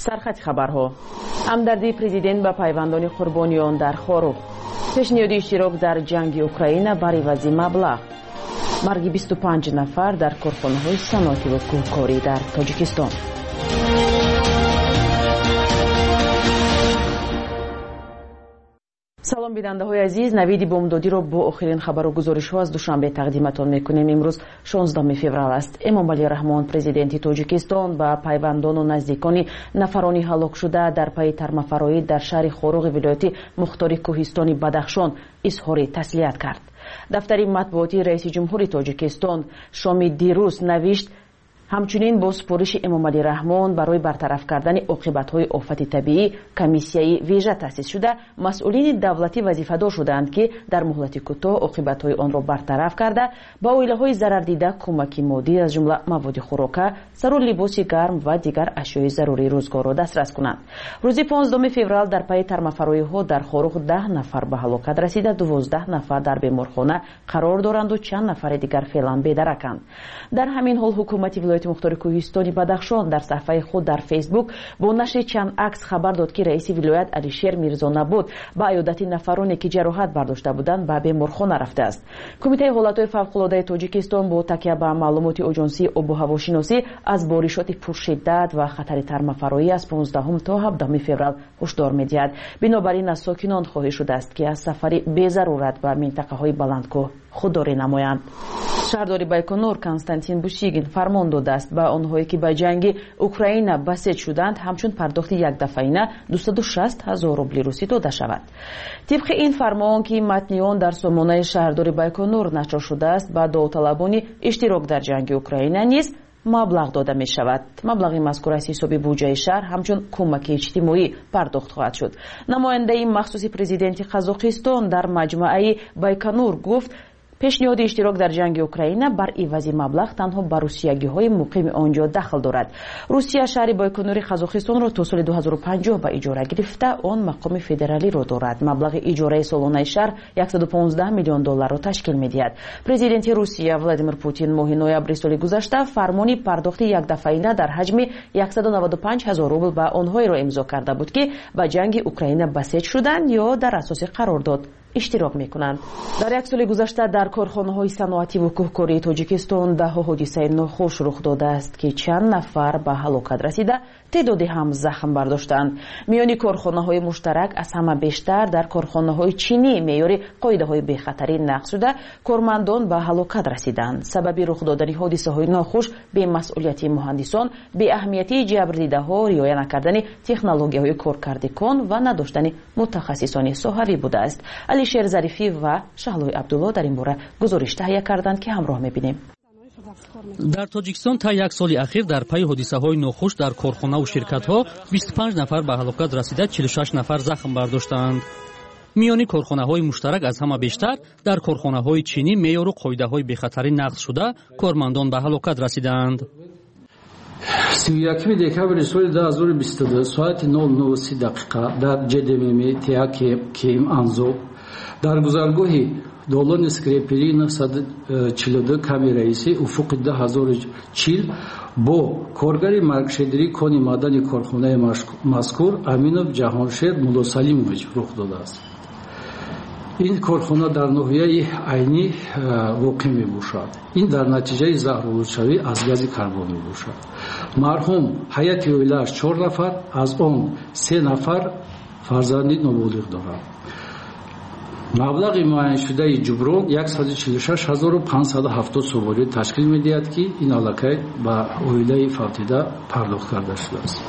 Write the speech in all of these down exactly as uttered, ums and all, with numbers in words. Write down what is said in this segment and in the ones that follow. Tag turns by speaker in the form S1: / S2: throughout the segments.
S1: سرخط خبرها. همدردی پرزیدنت با پیوندان قربانیان در خاروخ. پیشنهاد اشتراک در جنگ اوکراین بر عوض مبلغ. مرگ بیست و پنج نفر در کارخانه‌های صنعتی و کوهکاری در تاجیکستان. سلام بیننده های عزیز، نوید بامدادی را با آخرین خبر و گزارش ها از دوشنبه تقدیمتان میکنیم. امروز شانزدهم فوریه است. امامعلی رحمان پرزیدنت تاجیکستان با پیوندان و نزدیکان نفرانی هلاک شده در پای ترمفرایی در شهر خاروغ ولایت مختار کوهستان بدخشان اظهار تسلیت کرد. دفتر مطبوعاتی رئیس جمهور تاجیکستان شامی دیروز نوشت همچنین با سپارش امامعلی رحمان برای برطرف کردن عاقبت‌های آفت طبیعی کمیسیای ویژه تأسیس شده مسئولین دولتی وظیفه‌دار شدند که در مهلت کوتاه عاقبت‌های آن را برطرف کرده با عائله‌های ضرر دیده کمک مادی از جمله مواد خوراک، سر و لباس گرم و دیگر اشیاء ضروری روزگار را دسترس کنند. روز پانزدهم فوریه در پای ترمفرایی‌ها در خاروخ ده نفر به هلاکت رسیده، دوازده نفر در بیمارخانه قرار دارند و چند نفر دیگر فعلا بی‌درکند. در همین حال حکومت ولایت مختار کوهستان بدخشان در صفحه خود در فیسبوک با نشر چند عکس خبر داد که رئیس ولایت علیشیر میرزا نبود با عیادت نفرانی که جراحت برداشته بودند به بیمارخانه رفته است. کمیته حالتهای فوق‌العاده تاجیکستان با تکیه بر معلومات آژانسی آب و هواشناسی از بارشات پرشدت و خطر ترمفرایی از پانزدهم تا هفدهم فوریه هشدار می‌دهد. بنابراین از ساکنان خواهش شده است که از سفر بی ضرورت به منطقه‌های بلندکوه خودداری نمایند. شهردار بایکونور کنستانتین بوشیگین فرمان داده است به آنهایی که به جنگ اوکراین بسیج شدند همچون پرداخت یک دفعینه دویست و شصت هزار روبل روسی داده شود. طبق این فرمان که متن آن در سامانه شهردار بایکونور نشر شده است به داوطلبان اشتراک در جنگ اوکراین نیز مبلغ داده می شود. مبلغ مذکور از حساب بودجه شهر همچون کمک اجتماعی پرداخت خواهد شد. نماینده مخصوص پرزیدنت قزاقستان در مجمع بایکونور گفت پیشنهاد اشتراک در جنگ اوکراین بر عوض مبلغ تنها بر روسیه‌گی‌های مقیم آنجا دخل دارد. روسیه شهر بایکونور قزاقستان را تا سال دو هزار و پنجاه به اجاره گرفته، آن مقام فدرالی را دارد. مبلغ اجاره سالانه شهر صد و پانزده میلیون دلار را تشکیل می‌دهد. پرزیدنت روسیه ولادیمیر پوتین ماه نوامبر سال گذشته فرمانی پرداخت یک دفعینه در حجم صد و نود و پنج هزار روبل به آنهایی را امضا کرده بود که به جنگ اوکراین بسیج شدند یا در اساس قرارداد اشتراک میکنند. در یک سال گذشته در کارخانه‌های صنعتی و کوهکاری تاجیکستان ده حادثه ناخوش رخ داده است که چند نفر به هلاکت رسیده، تعدادی هم زخم برداشتند. میان کارخانه‌های مشترک از همه بیشتر در کارخانه‌های چینی معیار قاعده‌های بی‌خطری نقض شده، کارمندان به هلاکت رسیدند. سبب رخ دادن حادثه‌های ناخوش به مسئولیت مهندسان، به اهمیتی جبردیده‌ها، رعایت نکردن تکنولوژی‌های کارکردگان و نداشتن متخصصان صحوی بوده است. علیشیر ظریفی و شهلوی عبدالله در این باره گزارش تهیه کردند که همراه می‌بینیم.
S2: در تاجیکستان تا یک سال اخیر در پی حادثه‌های ناخوش در کارخانه و شرکت‌ها بیست و پنج نفر به هلاکت رسیده، چهل و شش نفر زخم برداشتند. میان کارخانه‌های مشترک از همه بیشتر در کارخانه‌های چینی معیار و قاعده‌های بی‌خطری نقض شده، کارمندان به هلاکت رسیدند.
S3: سی و یکم دکبر سال دو هزار و بیست و دو ساعت نه و نه و سی دقیقه در جدمیم تیاک کیم انزو در گذرگاهی دولان سکریپری نهصد و چهل و دو کمی رئیسی افق ده هزار و چهل با کارگر مرگشدری کانی مادن کارخانه مذکور امینов جهانشیر مولا سلیموویچ رخ داده است. این کارخانه در ناحیه عینی واقع می باشد. این در نتیجه زهرآلودشوی از گاز کربن می باشد. مرحوم حیات اویله‌اش چهار نفر، از آن سه نفر فرزند نابالغ دارند. مبلغ معین شده جبران صد و چهل و شش هزار و پانصد و هفتاد سواری تشکیل می دهد که این علاقه به اویله فوتیده پرداخت کرده شده است.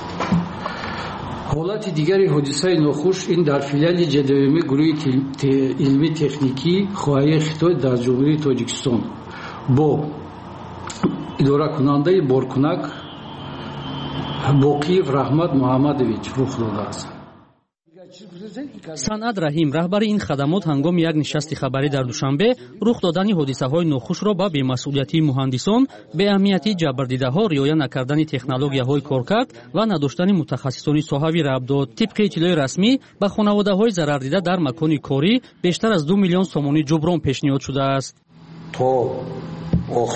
S3: حالت دیگری حادثه ناخوش این در فیلیال جدویمی گروه علمی تکنیکی خواهی خطای در جمهوری تاجیکستان با اداره کننده بارکنک باقیف رحمت محمدویچ رخ داده است.
S2: صنعت رحیم رهبر این خدمات هنگام یک نشست خبری در دوشنبه رخ دادن حادثه‌های ناخوش را به بی‌مسئولیتی مهندسان، به اهمیتی جبردیده‌ها، رعایت نکردن تکنولوژی‌های کارکرد و نداشتن متخصصان صحوی ربط داد. طبق اطلاع رسمی به خانواده‌های ضرر دیده در مکان کاری بیشتر از دو میلیون سومانی جبران پیشنهاد شده است.
S4: تا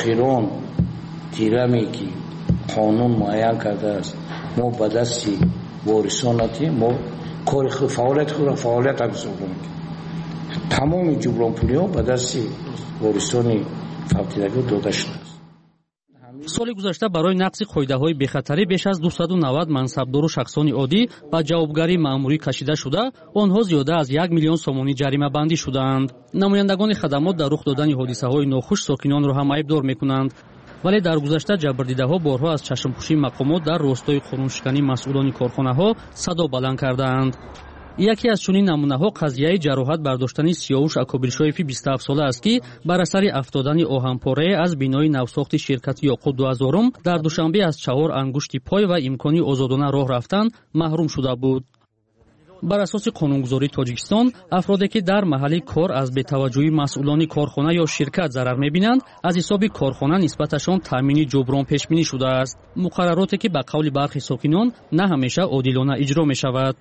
S4: آخرون تیرمی که قانون معین کرده است ما به دست وارثاناتی ما کار خود فعالیت خود را فعالیت انجام میدیم. تمام جبران پولی ها به دست وارثان فوتیدگان داده شده است.
S2: соли гузашта барои нақси қоидаҳои бехатарӣ беш аз дусаду навад мансабдору шахсони оддӣ ба ҷавобгарии маъмурӣ кашида шуда, онҳо зиёда аз як миллион сомонӣ ҷаримабандӣ шуданд. намояндагони хадамот дар рух додани ҳодисаҳои нохуш сокинонро ҳам айбдор мекунанд, вале дар гузашта ҷабрдидаҳо борҳо аз чашмпӯшии мақомот дар ростои қонуншиканӣ масъулони корхонаҳо садо баланд кардаанд. яке аз чунин намунаҳо қазияи ҷароҳат бардоштани сиёвуш акобиршоеви бисту ҳафт сола аст, ки бар асари афтодани оҳанпорае аз бинои навсохти ширкати Ёқут дуҳазорум дар душанбе аз чаҳор ангушти пой ва имкони озодона роҳ рафтан маҳрум шуда буд. бар асоси қонунгузории Тоҷикистон, афроде ки дар маҳалли кор аз бетаваҷҷӯҳии масъулони корхона ё ширкат зарар мебинанд, аз ҳисоби корхона нисбаташон таъмини ҷуброн пешбинӣ шудааст. муқаррароте ки ба қавли бархи сокинон на ҳамеша одилона иҷро мешавад.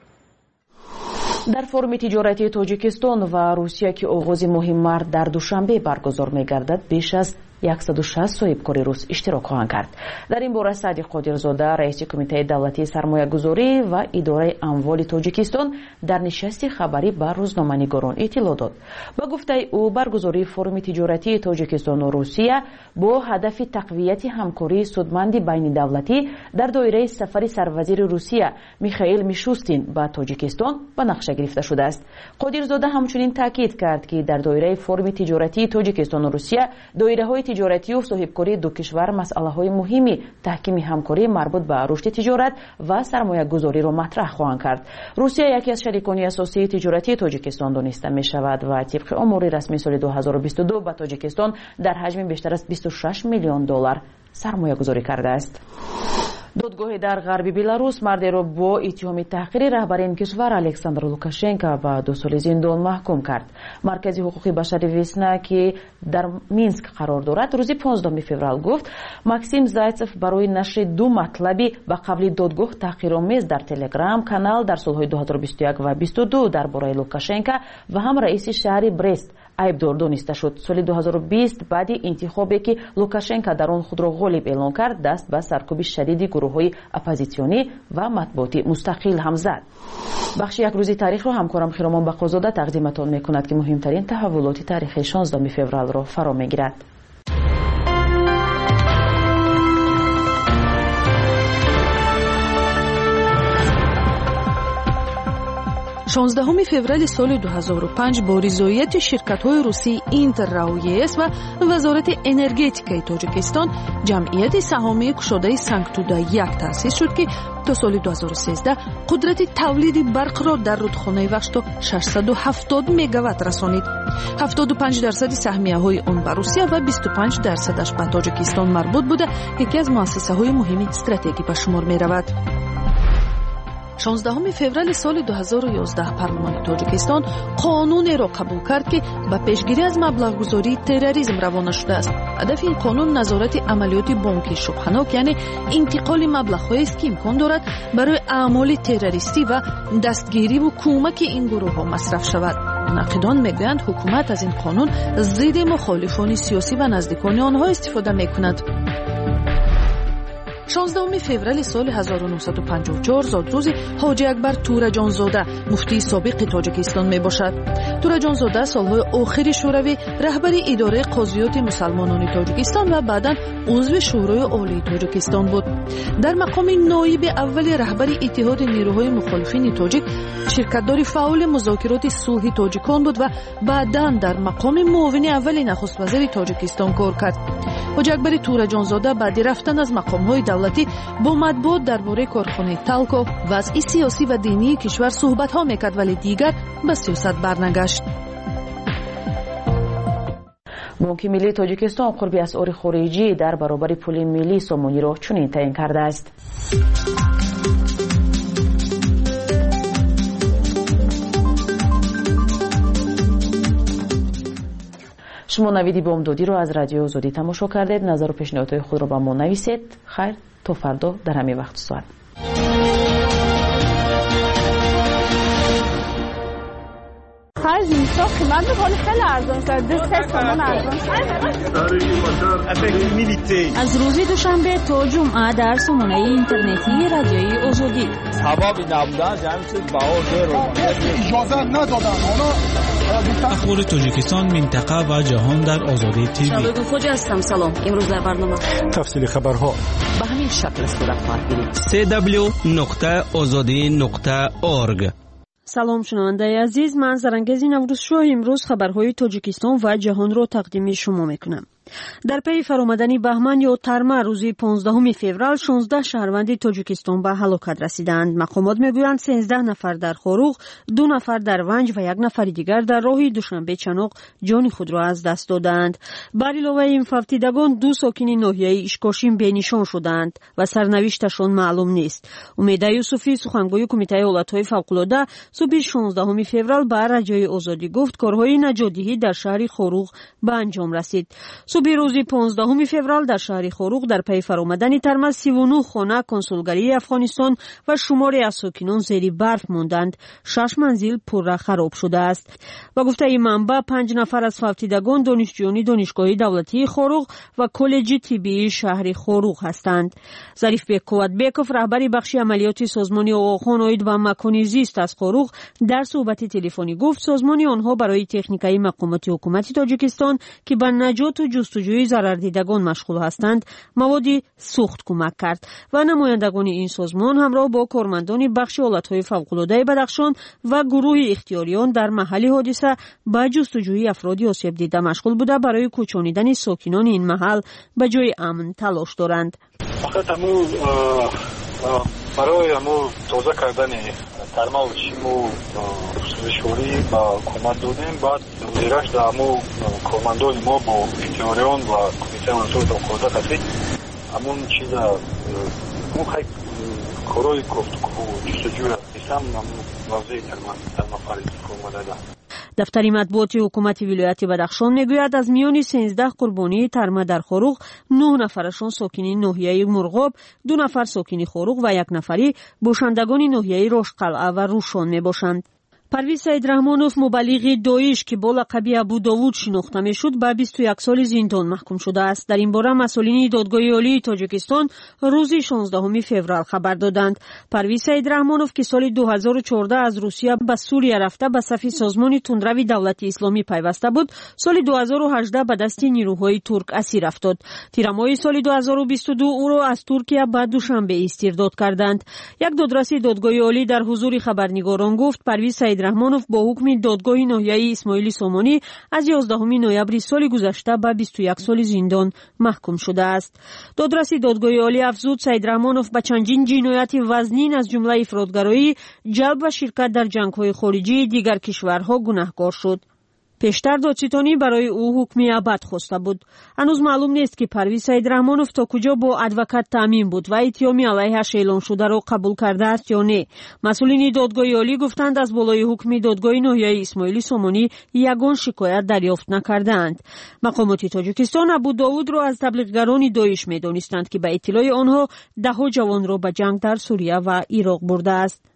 S1: дар форуми тиҷоратии Тоҷикистон ва Русия ки оғози моҳи март дар душанбе баргузор мегардад, беш аз яксаду шаст соҳибкори рус иштирок хоҳанд кард. дар ин бора Саъди Қодирзода, раиси Кумитаи давлатии сармоягузорӣ ва идораи амволи Тоҷикистон дар нишасти хабарӣ ба рӯзноманигорон иттилоъ дод. ба гуфтаи ӯ, баргузории форуми тиҷоратии Тоҷикистону Русия бо ҳадафи тақвияти ҳамкории судманди байнидавлатӣ дар доираи сафари сарвазири Русия Михаил Мишустин ба Тоҷикистон ба нақша гирифта шудааст. Қодирзода ҳамчунин таъкид кард, ки дар доираи форуми тиҷоратии Тоҷикистону Русия доираҳои тиҷоратию соҳибкории ду кишвар масъалаҳои муҳими таҳкими ҳамкорӣ марбут ба рушди тиҷорат ва сармоягузориро матраҳ хоҳанд кард. Русия яке аз шарикони асосии тиҷоратии Тоҷикистон дониста мешавад ва тибқи омори расмии соли ду ҳазору бисту ду ба Тоҷикистон дар ҳаҷми бештар аз бисту шаш миллион доллар сармоягузорӣ кардааст. додгоҳи дар ғарби Беларус мардеро бо иттиҳоми таҳқири раҳбари ин кишвар Александр Лукашенко ба ду соли зиндон маҳкум кард. Маркази ҳуқуқи башари Весна, ки дар Минск қарор дорад, рӯзи понздаҳуми феврал гуфт, Максим Зайцев барои нашри ду матлаби ба қавли додгоҳ таҳқиромез дар Телеграм канал дар солҳои ду ҳазору бисту як ва бисту ду дар бораи Лукашенко ва ҳам раиси шаҳри Брест айбдор дониста шуд. соли ду ҳазору бист баъди интихобе ки Лукашенко дар он худро ғолиб эълон кард, даст ба саркӯби шадиди гурӯҳҳои оппозитсионӣ ва матбуоти мустақил ҳам зад. бахши якрӯзи таърихро ҳамкорам Хиромон Бақозода тақдиматон мекунад, ки муҳимтарин таҳаввулоти таърихи шонздаҳуми февралро фаро мегирад.
S5: шонздаҳуми феврали соли ду ҳазору панҷ бо ризоияти ширкатҳои русии Интеррау ЕС ва вазорати энергетикаи Тоҷикистон ҷамъияти саҳомии кушодаи Санктуда як таъсис шуд, ки то соли ду ҳазору сенздаҳ қудрати тавлиди барқро дар рудхонаи вахш то шашсаду ҳафтод мегаватт расонид. ҳафтоду панҷ дарсади саҳмияҳои он ба Русия ва бисту панҷ дарсадаш ба Тоҷикистон марбут буда, яке аз муассисаҳои муҳими стратегӣ ба шумор меравад. шонздаҳуми феврали соли ду ҳазору ёздаҳ парлумони Тоҷикистон қонунеро қабул кард, ки ба пешгирӣ аз маблағгузории терроризм равона шудааст. ҳадафи ин қонун назорати амалиёти бонкии шубҳанок, яъне интиқоли маблағҳоест, ки имкон дорад барои аъмоли террористӣ ва дастгириву кӯмаки ин гурӯҳҳо масраф шавад. мунаққидон мегӯянд, ҳукумат аз ин қонун зидди мухолифони сиёсӣ ва наздикони онҳо истифода мекунад. шонздаҳуми феврали соли ҳазору нуҳсаду панҷоҳу чор зодрӯзи ҳоҷи Акбар Тураҷонзода муфтии собиқи Тоҷикистон мебошад. Тураҷонзода солҳои охири шӯравӣ раҳбари идораи қозиёти мусалмонони Тоҷикистон ва баъдан узви шӯрои олии Тоҷикистон буд. дар мақоми ноиби аввали раҳбари иттиҳоди нерӯҳои мухолифини тоҷик ширкатдори фаъоли музокироти сулҳи тоҷикон буд ва баъдан дар мақоми муовини аввали нахуствазири Тоҷикистон кор кард. ҳоҷи Акбари Тураҷонзода баъди рафтан аз мақомҳои давлатӣ бо матбуот дар бораи корхонаи Талко вазъи сиёсӣ ва динии кишвар суҳбатҳо мекард, вале дигар ба сиёсат барнагашт.
S1: бонки миллии Тоҷикистон қурби асъори хориҷӣ дар баробари пули миллии сомониро чунин таъин кардааст. шумо навиди бомдодиро аз радиои Озодӣ тамошо кардед. назару пешниҳодҳои худро ба мо нависед. хайр, то фардо дар ҳамин вақту соат.
S6: آخر زمستان قیمت میکنه خیلی ارزان شد. دو سه تومن ارزان شد.
S7: از روز دوشنبه تا جمعه در سامانه اینترنتی رادیوی آزادی.
S8: سبب نبودن جمعی چیز باور رو
S9: اجازه ندادن.
S10: اخبار تاجیکستان، منطقه و جهان در آزادی تیوی.
S7: شباب خوش هستم. سلام. امروز در برنامه
S9: تفصیل خبرها
S1: به همین شکل صورت خواهد گرفت.
S10: سی دبلیو نقطه آزادی نقطه اورگ.
S5: سلام شنونده عزیز، من زرنگزی نوروز شاه امروز خبرهای تاجیکستان و جهان را تقدیم شما میکنم. در پی فرآمدن بهمن یا ترمه روز پانزدهم فوریه شانزده شهروند تاجیکستان به هلاکت رسیدند. مقامات میگویند سیزده نفر در خاروغ، دو نفر در ونج و یک نفر دیگر در راه دوشنبه چناق جان خود را از دست دادند. بر علاوه این فوتیدگان دو ساکن ناحیه اشکاشین بینشان شدند و سرنوشتشان معلوم نیست. امید یوسفی سخنگوی کمیته حالتهای فوق‌العاده صبح شانزدهم فوریه به رادیوی آزادی گفت کارهای نجات‌دهی در شهر خاروغ به انجام رسید. صبح روز پانزدهم فوریه در شهر خاروغ در پی فرآمدن ترمه سی و نه خانه کنسولگری افغانستان و شماری از ساکنان زیر برف ماندند. شش منزل پرره خراب شده است. و گفته این منبع پنج نفر از فوتیدگان دانشجویان دانشگاه دولتی خاروغ و کالج طبی شهر خاروغ هستند. ظریف بیک قوتبیکوف رهبر بخش عملیات سازمان آقاخان عاید به مکان زیست از خاروغ در صحبت تلفنی گفت سازمان آنها برای تکنیکای مقامات حکومت تاجیکستان که به نجات و جستجوی ضرردیدگان مشغول هستند موادی سوخت کمک کرد و نمایندگان این سازمان همراه با کارمندان بخش حالتهای فوق‌العاده بدخشان و گروه اختیاریان در محل حادثه به جستجوی افرادی آسیب دیده مشغول بوده برای کوچانیدن ساکنان این محل به جای امن تلاش دارند.
S11: فقط همو برای همو تازه کردن ترمه و چیمو سوزشوری با حکومت دادیم. بعد وزیرش در همو کارمندان ما با اختیاریان و کمیته منصور فوق‌العاده هستید همون چیز همون خیلی کارای گفتگو جستجوی هستم همون واضح ترمه فرید کامده ده.
S5: دفتر مطبوعات حکومت ولایت بدخشان میگوید از میان سیزده قربانی ترمه در خاروغ نه نفرشان ساکنین ناحیه مرغاب، دو نفر ساکنی خاروغ و یک نفری باشندگان ناحیه رشقلعه و روشان میباشند. پرویز سیدرحمانوف مبلغ داعش که با لقب ابو داوود شناخته میشد به بیست و یک سال زندان محکوم شده است. در این باره مسئولین دادگاه عالی تاجیکستان روز شانزدهم فوریه خبر دادند. پرویز سیدرحمانوف که سال دو هزار و چهارده از روسیه به سوریه رفته به صف سازمان تندروی دولت اسلامی پیوسته بود، سال دو هزار و هجده به دست نیروهای ترک اسیر افتاد. تیر ماه سال دو هزار و بیست و دو او را از ترکیه به دوشنبه استرداد کردند. یک دادرس دادگاه عالی در حضور خبرنگاران گفت پرویز رحمانوف با حکم دادگاه ناحیه اسماعیلی سامانی از یازدهم نوامبر سال گذشته به بیست و یک سال زندان محکوم شده است. دادرس دادگاه عالی افزود سیدرحمانوف به چندین جنایت وزنین از جمله افراطگرایی، جلب و شرکت در جنگ‌های خارجی دیگر کشورها گناهکار شد. پیشتر دادستانی برای او حکم ابد خواسته بود. هنوز معلوم نیست که پرویز سیدرحمانوف تا کجا با ادوکات تامین بود و اتهام علیه‌اش اعلام شده را قبول کرده است یا نه. مسئولین دادگاه عالی گفتند از بالای حکم دادگاه ناحیه اسماعیلی سامانی یگان شکایت دریافت نکردند. مقامات تاجیکستان ابو داوود را از تبلیغگران داعش می‌دانستند که به اطلاع آنها ده‌ها جوان را به جنگ در سوریه و عراق برده است.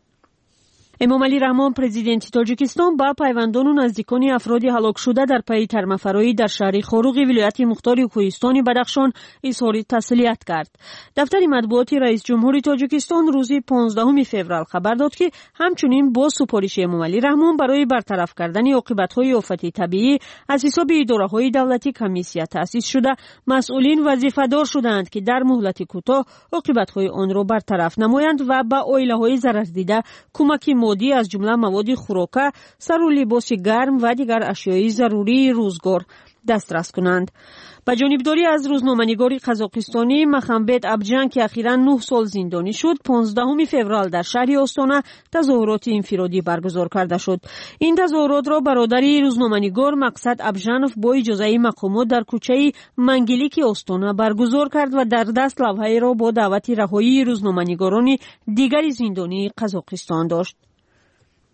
S5: امامعلی رحمان پرزیدنت تاجیکستان با پیوندان و نزدیکان افراد هلاک شده در پی ترمه‌فرایی در شهر خاروغ ولایت مختار کوهستان بدخشان اظهار تسلیت کرد. دفتر مطبوعات رئیس جمهور تاجیکستان روز پانزدهم فوریه خبر داد که همچنین با سپارش امامعلی رحمان برای برطرف کردن عاقبت‌های آفت طبیعی از حساب اداره‌های دولتی کمیسیه تأسیس شده مسئولین وظیفه‌دار شدند که در مهلت کوتاه عاقبت‌های آن را برطرف نمایند و به عائله‌های ضرر دیده کمک مادی از جمله مواد خوراکه، سر و لباس گرم و دیگر اشیای ضروری روزگار دسترس کنند. با جانبداری از روزنامه‌نگار قزاقستانی مخمبت ابجان که اخیراً نه سال زندانی شد، پانزدهم فوریه در شهر آستانه تظاهرات انفرادی برگزار کرده شد. این تظاهرات را برادری روزنامه‌نگار مقصد ابجانوف با اجازه مقامات در کوچه منگلیک آستانه برگزار کرد و در دست لوحه‌ای را با دعوت رهایی روزنامه‌نگاران دیگر زندانی قزاقستان داشت.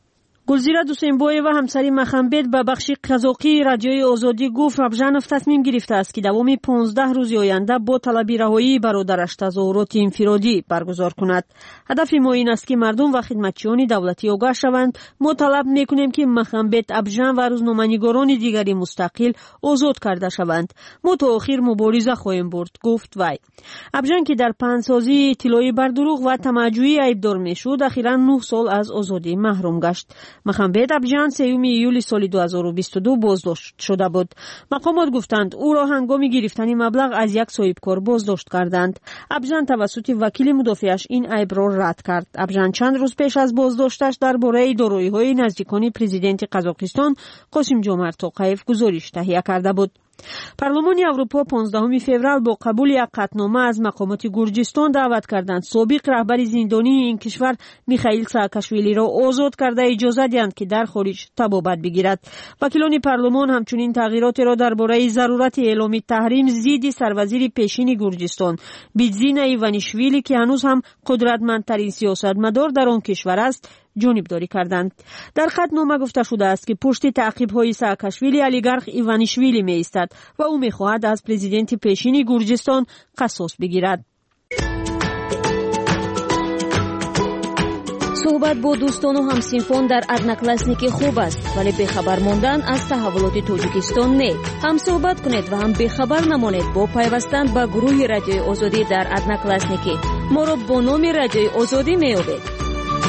S12: گلزیره دوسنبویه و همسری مخنبت به بخش قزاقی رادیوی آزادی گفت ربژانوف تصمیم گرفته است که دوام پانزده روز آینده با طلب رهایی برادرش تظاهرات انفرادی برگزار کند. هدف ما این است که مردم و خدمتچیان دولتی آگاه شوند. ما طلب میکنیم که مخنبت، ابژان و روزنامه‌نگاران دیگری مستقل آزاد کرده شوند. ما تا آخر مبارزه خواهیم برد، گفت وی. ابژان که در پنهسازی اطلاعی بر دروغ و طمع‌جویی ایبدار میشد، اخیراً نه سال از آزادی محروم گشت. مخنبت ابژان سوم ایولی سال دو هزار و بیست و دو بازداشت شده بود. مقامات گفتند او را هنگام گرفتن مبلغ از یک صاحبکار بازداشت کردند. ابژان توسط وکیل مدافعش این عیب را رد کرد. ابژان چند روز پیش از بازداشتش درباره دارایی‌های نزدیکان پرزیدنت قزاقستان قاسم جمعت توقیف گزارش تهیه کرده بود. پارلمان اروپا پانزدهم فوریه با قبول یک قطعنامه از مقامات گرجستان دعوت کردند سابق رهبر زندانی این کشور میخائیل ساکاشویلی را آزاد کرده اجازه دهند که در خارج طبابت بگیرد. وکیلان پارلمان همچنین تغییرات را درباره ضرورت اعلام تحریم ضد سروزیر پیشین گرجستان بیتزین ایوانیشویلی که هنوز هم قدرتمندترین سیاستمدار در آن کشور است جانبداری کردند. در قطعنامه گفته شده است که پشت تعقیب‌های ساکاشویلی اولیگارخ ایوانیشویلی می‌ایستد و او می‌خواهد از پرزیدنت پیشین گرجستان قصاص بگیرد.
S7: صحبت با دوستان و همسینفان در ادناکلاسنیک خوب است، ولی بخبر ماندن از تحولات تاجیکستان نه. هم صحبت کنید و هم بخبر نمانید با پیوستن به گروه رادیوی آزادی در ادناکلاسنیک. ما را با نام رادیوی آزادی می‌یابید.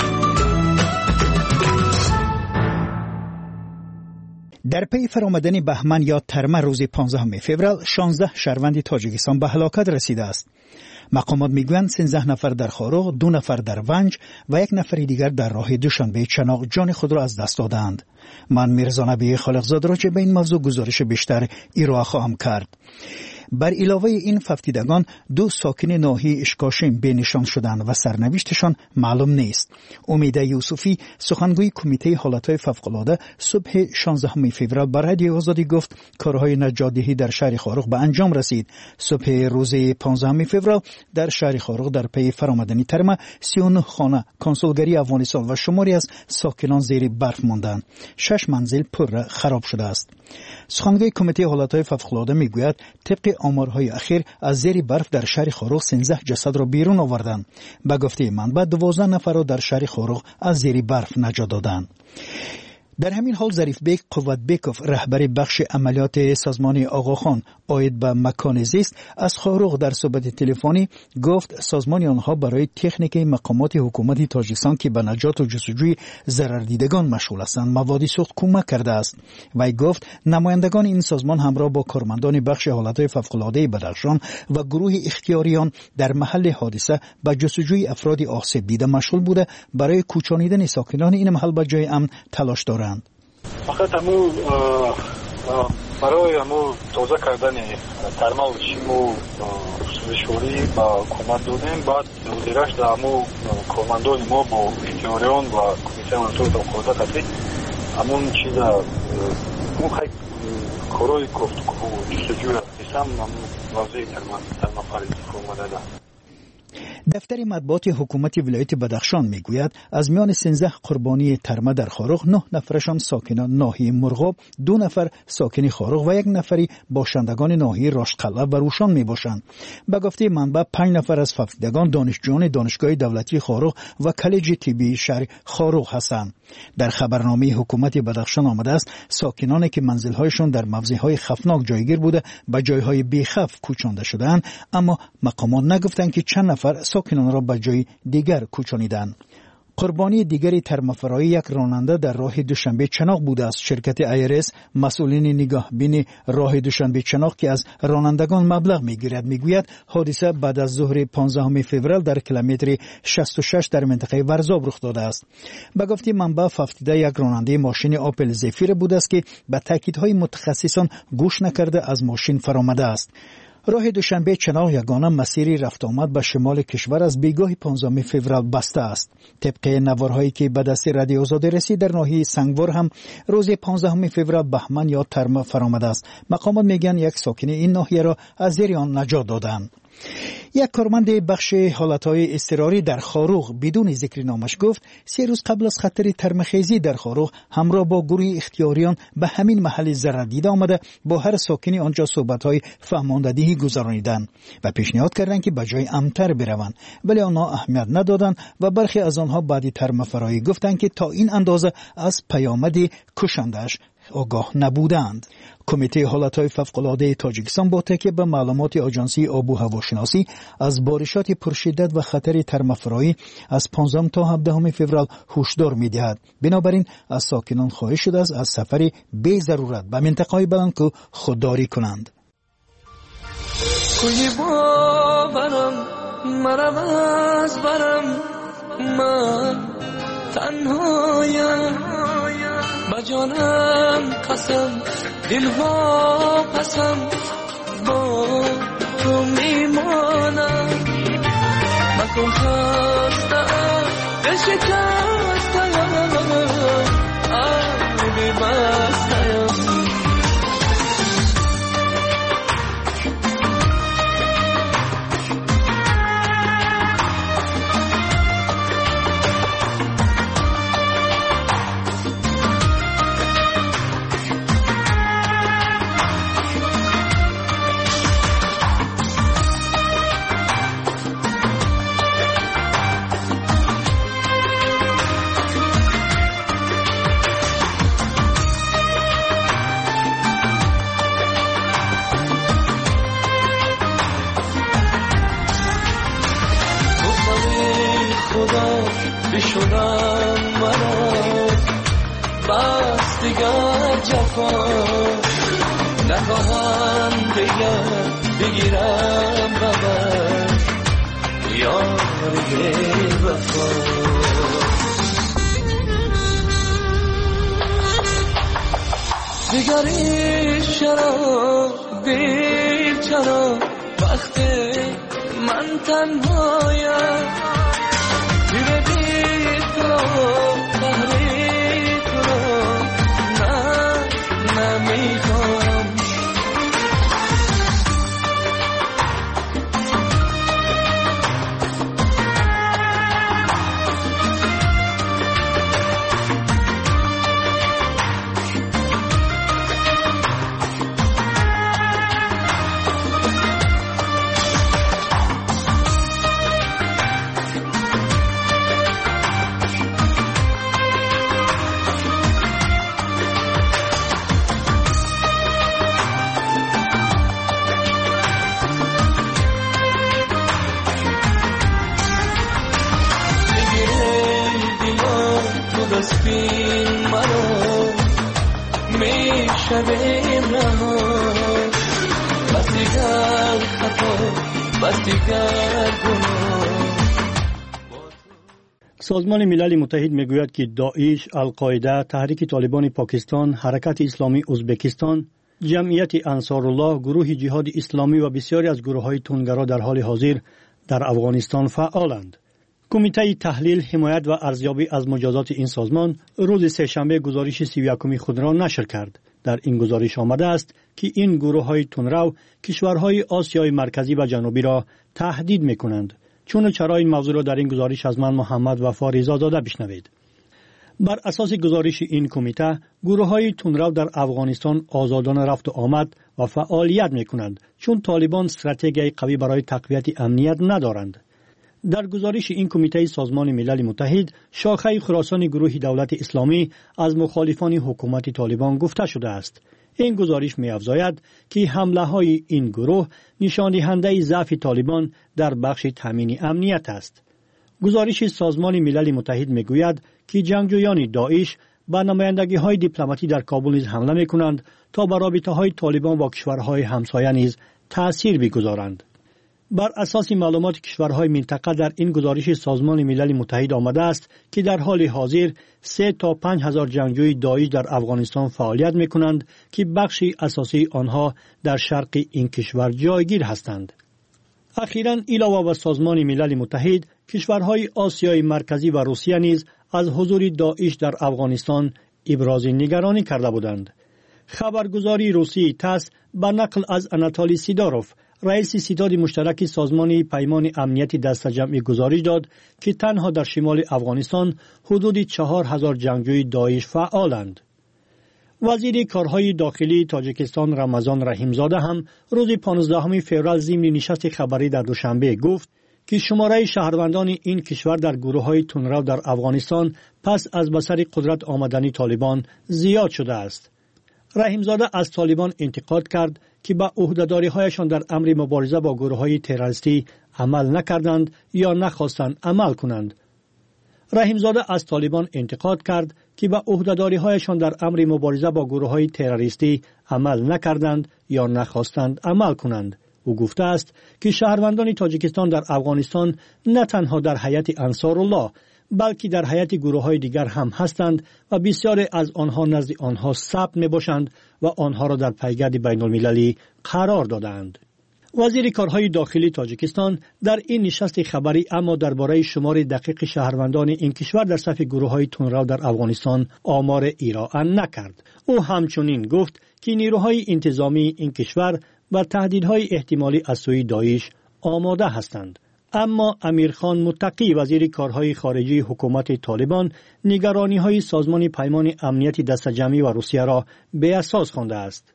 S13: در پی فرآمدن بهمن یا ترمه روز پانزدهم فوریه شانزده شهروند تاجیکستان به هلاکت رسیده است. مقامات میگویند سیزده نفر در خاروغ، دو نفر در ونج و یک نفر دیگر در راه دوشنبه چناق جان خود را از دست دادند. من میرزا نبی خالقزاد را چه به این موضوع گزارش بیشتر ارائه خواهم کرد. بر علاوه این ففتیدگان دو ساکن ناحیه اشکاشم بینشان شدند و سرنوشتشان معلوم نیست. امیده یوسفی سخنگوی کمیته حالتهای فوق‌العاده صبح شانزدهم فوریه بر رادیو آزادی گفت کارهای نجات‌دهی در شهر خاروغ به انجام رسید. صبح روز پانزدهم فوریه در شهر خاروغ در پی فرآمدن ترمه سی و نه خانه کنسولگری افغانستان و شماری از ساکنان زیر برف ماندند. شش منزل پر خراب شده است. سخنگوی کمیته حالتهای فوق‌العاده میگوید طبق آمارهای اخیر از زیر برف در شهر خاروغ سیزده جسد را بیرون آوردند. به گفته منبع دوازده نفر را در شهر خاروغ از زیر برف نجات دادند. در همین حال ظریف بیگ قوتبیکوف رهبر بخش عملیات سازمان آقاخان عاید به مکان زیست از خاروغ در صحبت تلفنی گفت سازمان آنها برای تکنیک مقامات حکومت تاجیکستان که به نجات و جستجوی ضرردیدگان مشغول هستند مواد سوخت کمک کرده است. وی گفت نمایندگان این سازمان همراه با کارمندان بخش حالتهای فوق‌العاده بدخشان و گروه اختیاریان در محل حادثه به جستجوی افراد آسیب دیده مشغول بوده برای کوچانیدن ساکنان این محل به جای امن تلاش دارند.
S11: فقط همو برای همو تازه کردن ترمه و چیمو سوزشوری با کمک دادیم. بعد وزیرش در همو کارمندان ما با اختیاریان و کمیته ارتباط با قوت قطعی همون چیز اون خیلی کارهای گفت و جستجوی رفتیستم همون واضح ترمه فریدی که اومده ده.
S13: دفتر مطبوعات حکومت ولایت بدخشان میگوید از میان سیزده قربانی ترمه در خاروغ نه نفرشان ساکنان ناحیه مرغاب، دو نفر ساکن خاروغ و یک نفری باشندگان ناحیه راشقلعه و روشان میباشند. به گفته منبع پنج نفر از ففتیدگان دانشجویان دانشگاه دولتی خاروغ و کالج طبی شهر خاروغ هستند. در خبرنامه حکومت بدخشان آمده است ساکنانی که منزل‌هایشان در موضع‌های خفناک جایگیر بوده به جای‌های بی‌خوف کوچانده شدند، اما مقامات نگفتند که چند نفر ساکنان را به جای دیگر کوچانیدند. قربانی دیگری ترمه‌فرایی یک راننده در راه دوشنبه چناق بوده است. شرکت ایرس مسئولین نگاه بین راه دوشنبه چناق که از رانندگان مبلغ میگیرد میگوید حادثه بعد از ظهر پانزدهم فوریه در کیلومتر شصت و شش در منطقه ورزاب رخ داده است. به گفته منبع ففتیده یک راننده ماشین آپل زفیر بوده است که به تاکیدهای متخصصان گوش نکرده از ماشین فرآمده است. راه دوشنبه چناق یگانه مسیری رفت آمد به شمال کشور از بیگاه پانزدهم فوریه بسته است. طبق نوارهایی که به دست رادیو آزادی رسید در ناحیه سنگوار هم روز پانزدهم فوریه بهمن یا ترمه فرآمده است. مقامات میگن یک ساکن این ناحیه را از زیر آن نجات دادند. یک کارمند بخش حالتهای اضطراری در خاروق بدون ذکر نامش گفت سه روز قبل از خطر ترمخیزی در خاروق همراه با گروه اختیاریان به همین محل ضرر دیده آمده با هر ساکنی آنجا صحبت‌های فهماندهی گذراندند و پیشنهاد کردند که به جای امتر بروند، ولی آنها اهمیت ندادند و برخی از آنها بعد ترمفرایی گفتند که تا این اندازه از پیامد کشندش آگاه نبودند. کمیته حالتهای فوق‌العاده تاجیکستان با تکیه به معلومات آژانسی آب و هواشناسی از بارشات پرشدت و خطر ترمفرایی از پانزدهم تا هفدهم فوریه هشدار می‌دهد. بنابراین از ساکنان خواهش شده است از سفر بی ضرورت به منطقه‌های بلندکوه خودداری کنند.
S14: کوی باورم مرم از برم من تنهایم با جانم قسم دل وا پسم با تو میمانم مکن خستم بشکستم آبی بستم بشونم مرا بس دیگر جفا نخواهم دیگر بگیرم ببر یار بی وفا دیگری چرا دیر چرا وقتی من تنهایم
S15: سازمان ملل متحد میگوید که داعش، القاعده، تحریک طالبان پاکستان، حرکت اسلامی ازبکستان، جمعیت انصارالله، گروه جهاد اسلامی و بسیاری از گروه‌های تندگرا در حال حاضر در افغانستان فعالند. کمیته تحلیل، حمایت و ارزیابی از مجازات این سازمان روز سه‌شنبه گزارش سی و یکم خود را نشر کرد. در این گزارش آمده است که این گروه‌های تندرو کشورهای آسیای مرکزی و جنوبی را تهدید می‌کنند. چون چرا این موضوع را در این گزارش از من محمد وفا رضازاده بشنوید. بر اساس گزارش این کمیته، گروه‌های تندرو در افغانستان آزادانه رفت و آمد و فعالیت می‌کنند چون طالبان استراتژی قوی برای تقویت امنیت ندارند. در گزارش این کمیته سازمان ملل متحد، شاخه خراسان گروه دولت اسلامی از مخالفان حکومت طالبان گفته شده است. این گزارش می‌افزاید که حمله‌های این گروه نشان دهنده ضعف طالبان در بخش تامین امنیت است. گزارش سازمان ملل متحد می‌گوید که جنگجویان داعش به نمایندگی‌های دیپلماتی در کابل نیز حمله می‌کنند تا بر رابطه‌های طالبان با کشورهای همسایه نیز تأثیر بگذارند. بر اساس معلومات کشورهای منطقه در این گزارش سازمان ملل متحد آمده است که در حال حاضر سه تا پنج هزار جنگجوی داعش در افغانستان فعالیت می‌کنند که بخشی اساسی آنها در شرق این کشور جایگیر هستند. اخیراً علاوه بر سازمان ملل متحد، کشورهای آسیای مرکزی و روسیه نیز از حضور داعش در افغانستان ابراز نگرانی کرده بودند. خبرگزاری روسی تاس به نقل از اناتولی سیداروف رئیس ستاد مشترک سازمان پیمان امنیتی دست جمعی گزارش داد که تنها در شمال افغانستان حدود چهار هزار جنگجوی داعش فعالند. وزیر کارهای داخلی تاجیکستان رمضان رحیمزاده هم روز پانزدهم فوریه ضمن نشست خبری در دوشنبه گفت که شماره شهروندان این کشور در گروه‌های تندرو در افغانستان پس از به سر قدرت آمدن طالبان زیاد شده است. رحیمزاده از طالبان انتقاد کرد که به عهده‌داری‌هایشان در امر مبارزه با گروه‌های تروریستی عمل نکردند یا نخواستند عمل کنند. رحیمزاده از طالبان انتقاد کرد که به عهده‌داری‌هایشان در امر مبارزه با گروه‌های تروریستی عمل نکردند یا نخواستند عمل کنند. او گفته است که شهروندان تاجیکستان در افغانستان نه تنها در هیئت انصارالله بلکه در هیئت گروه‌های دیگر هم هستند و بسیاری از آنها نزد آنها ثبت می‌باشند و آنها را در پیگرد بین‌المللی قرار دادند. وزیر کارهای داخلی تاجیکستان در این نشست خبری اما درباره شمار دقیق شهروندان این کشور در صف گروه‌های تندرو در افغانستان آمار ارائه نکرد. او همچنین گفت که نیروهای انتظامی این کشور بر تهدیدهای احتمالی از سوی داعش آماده هستند. اما امیرخان متقی وزیر کارهای خارجی حکومت طالبان نگرانی‌های سازمان پیمان امنیتی دست جمعی و روسیه را به اساس خوانده است.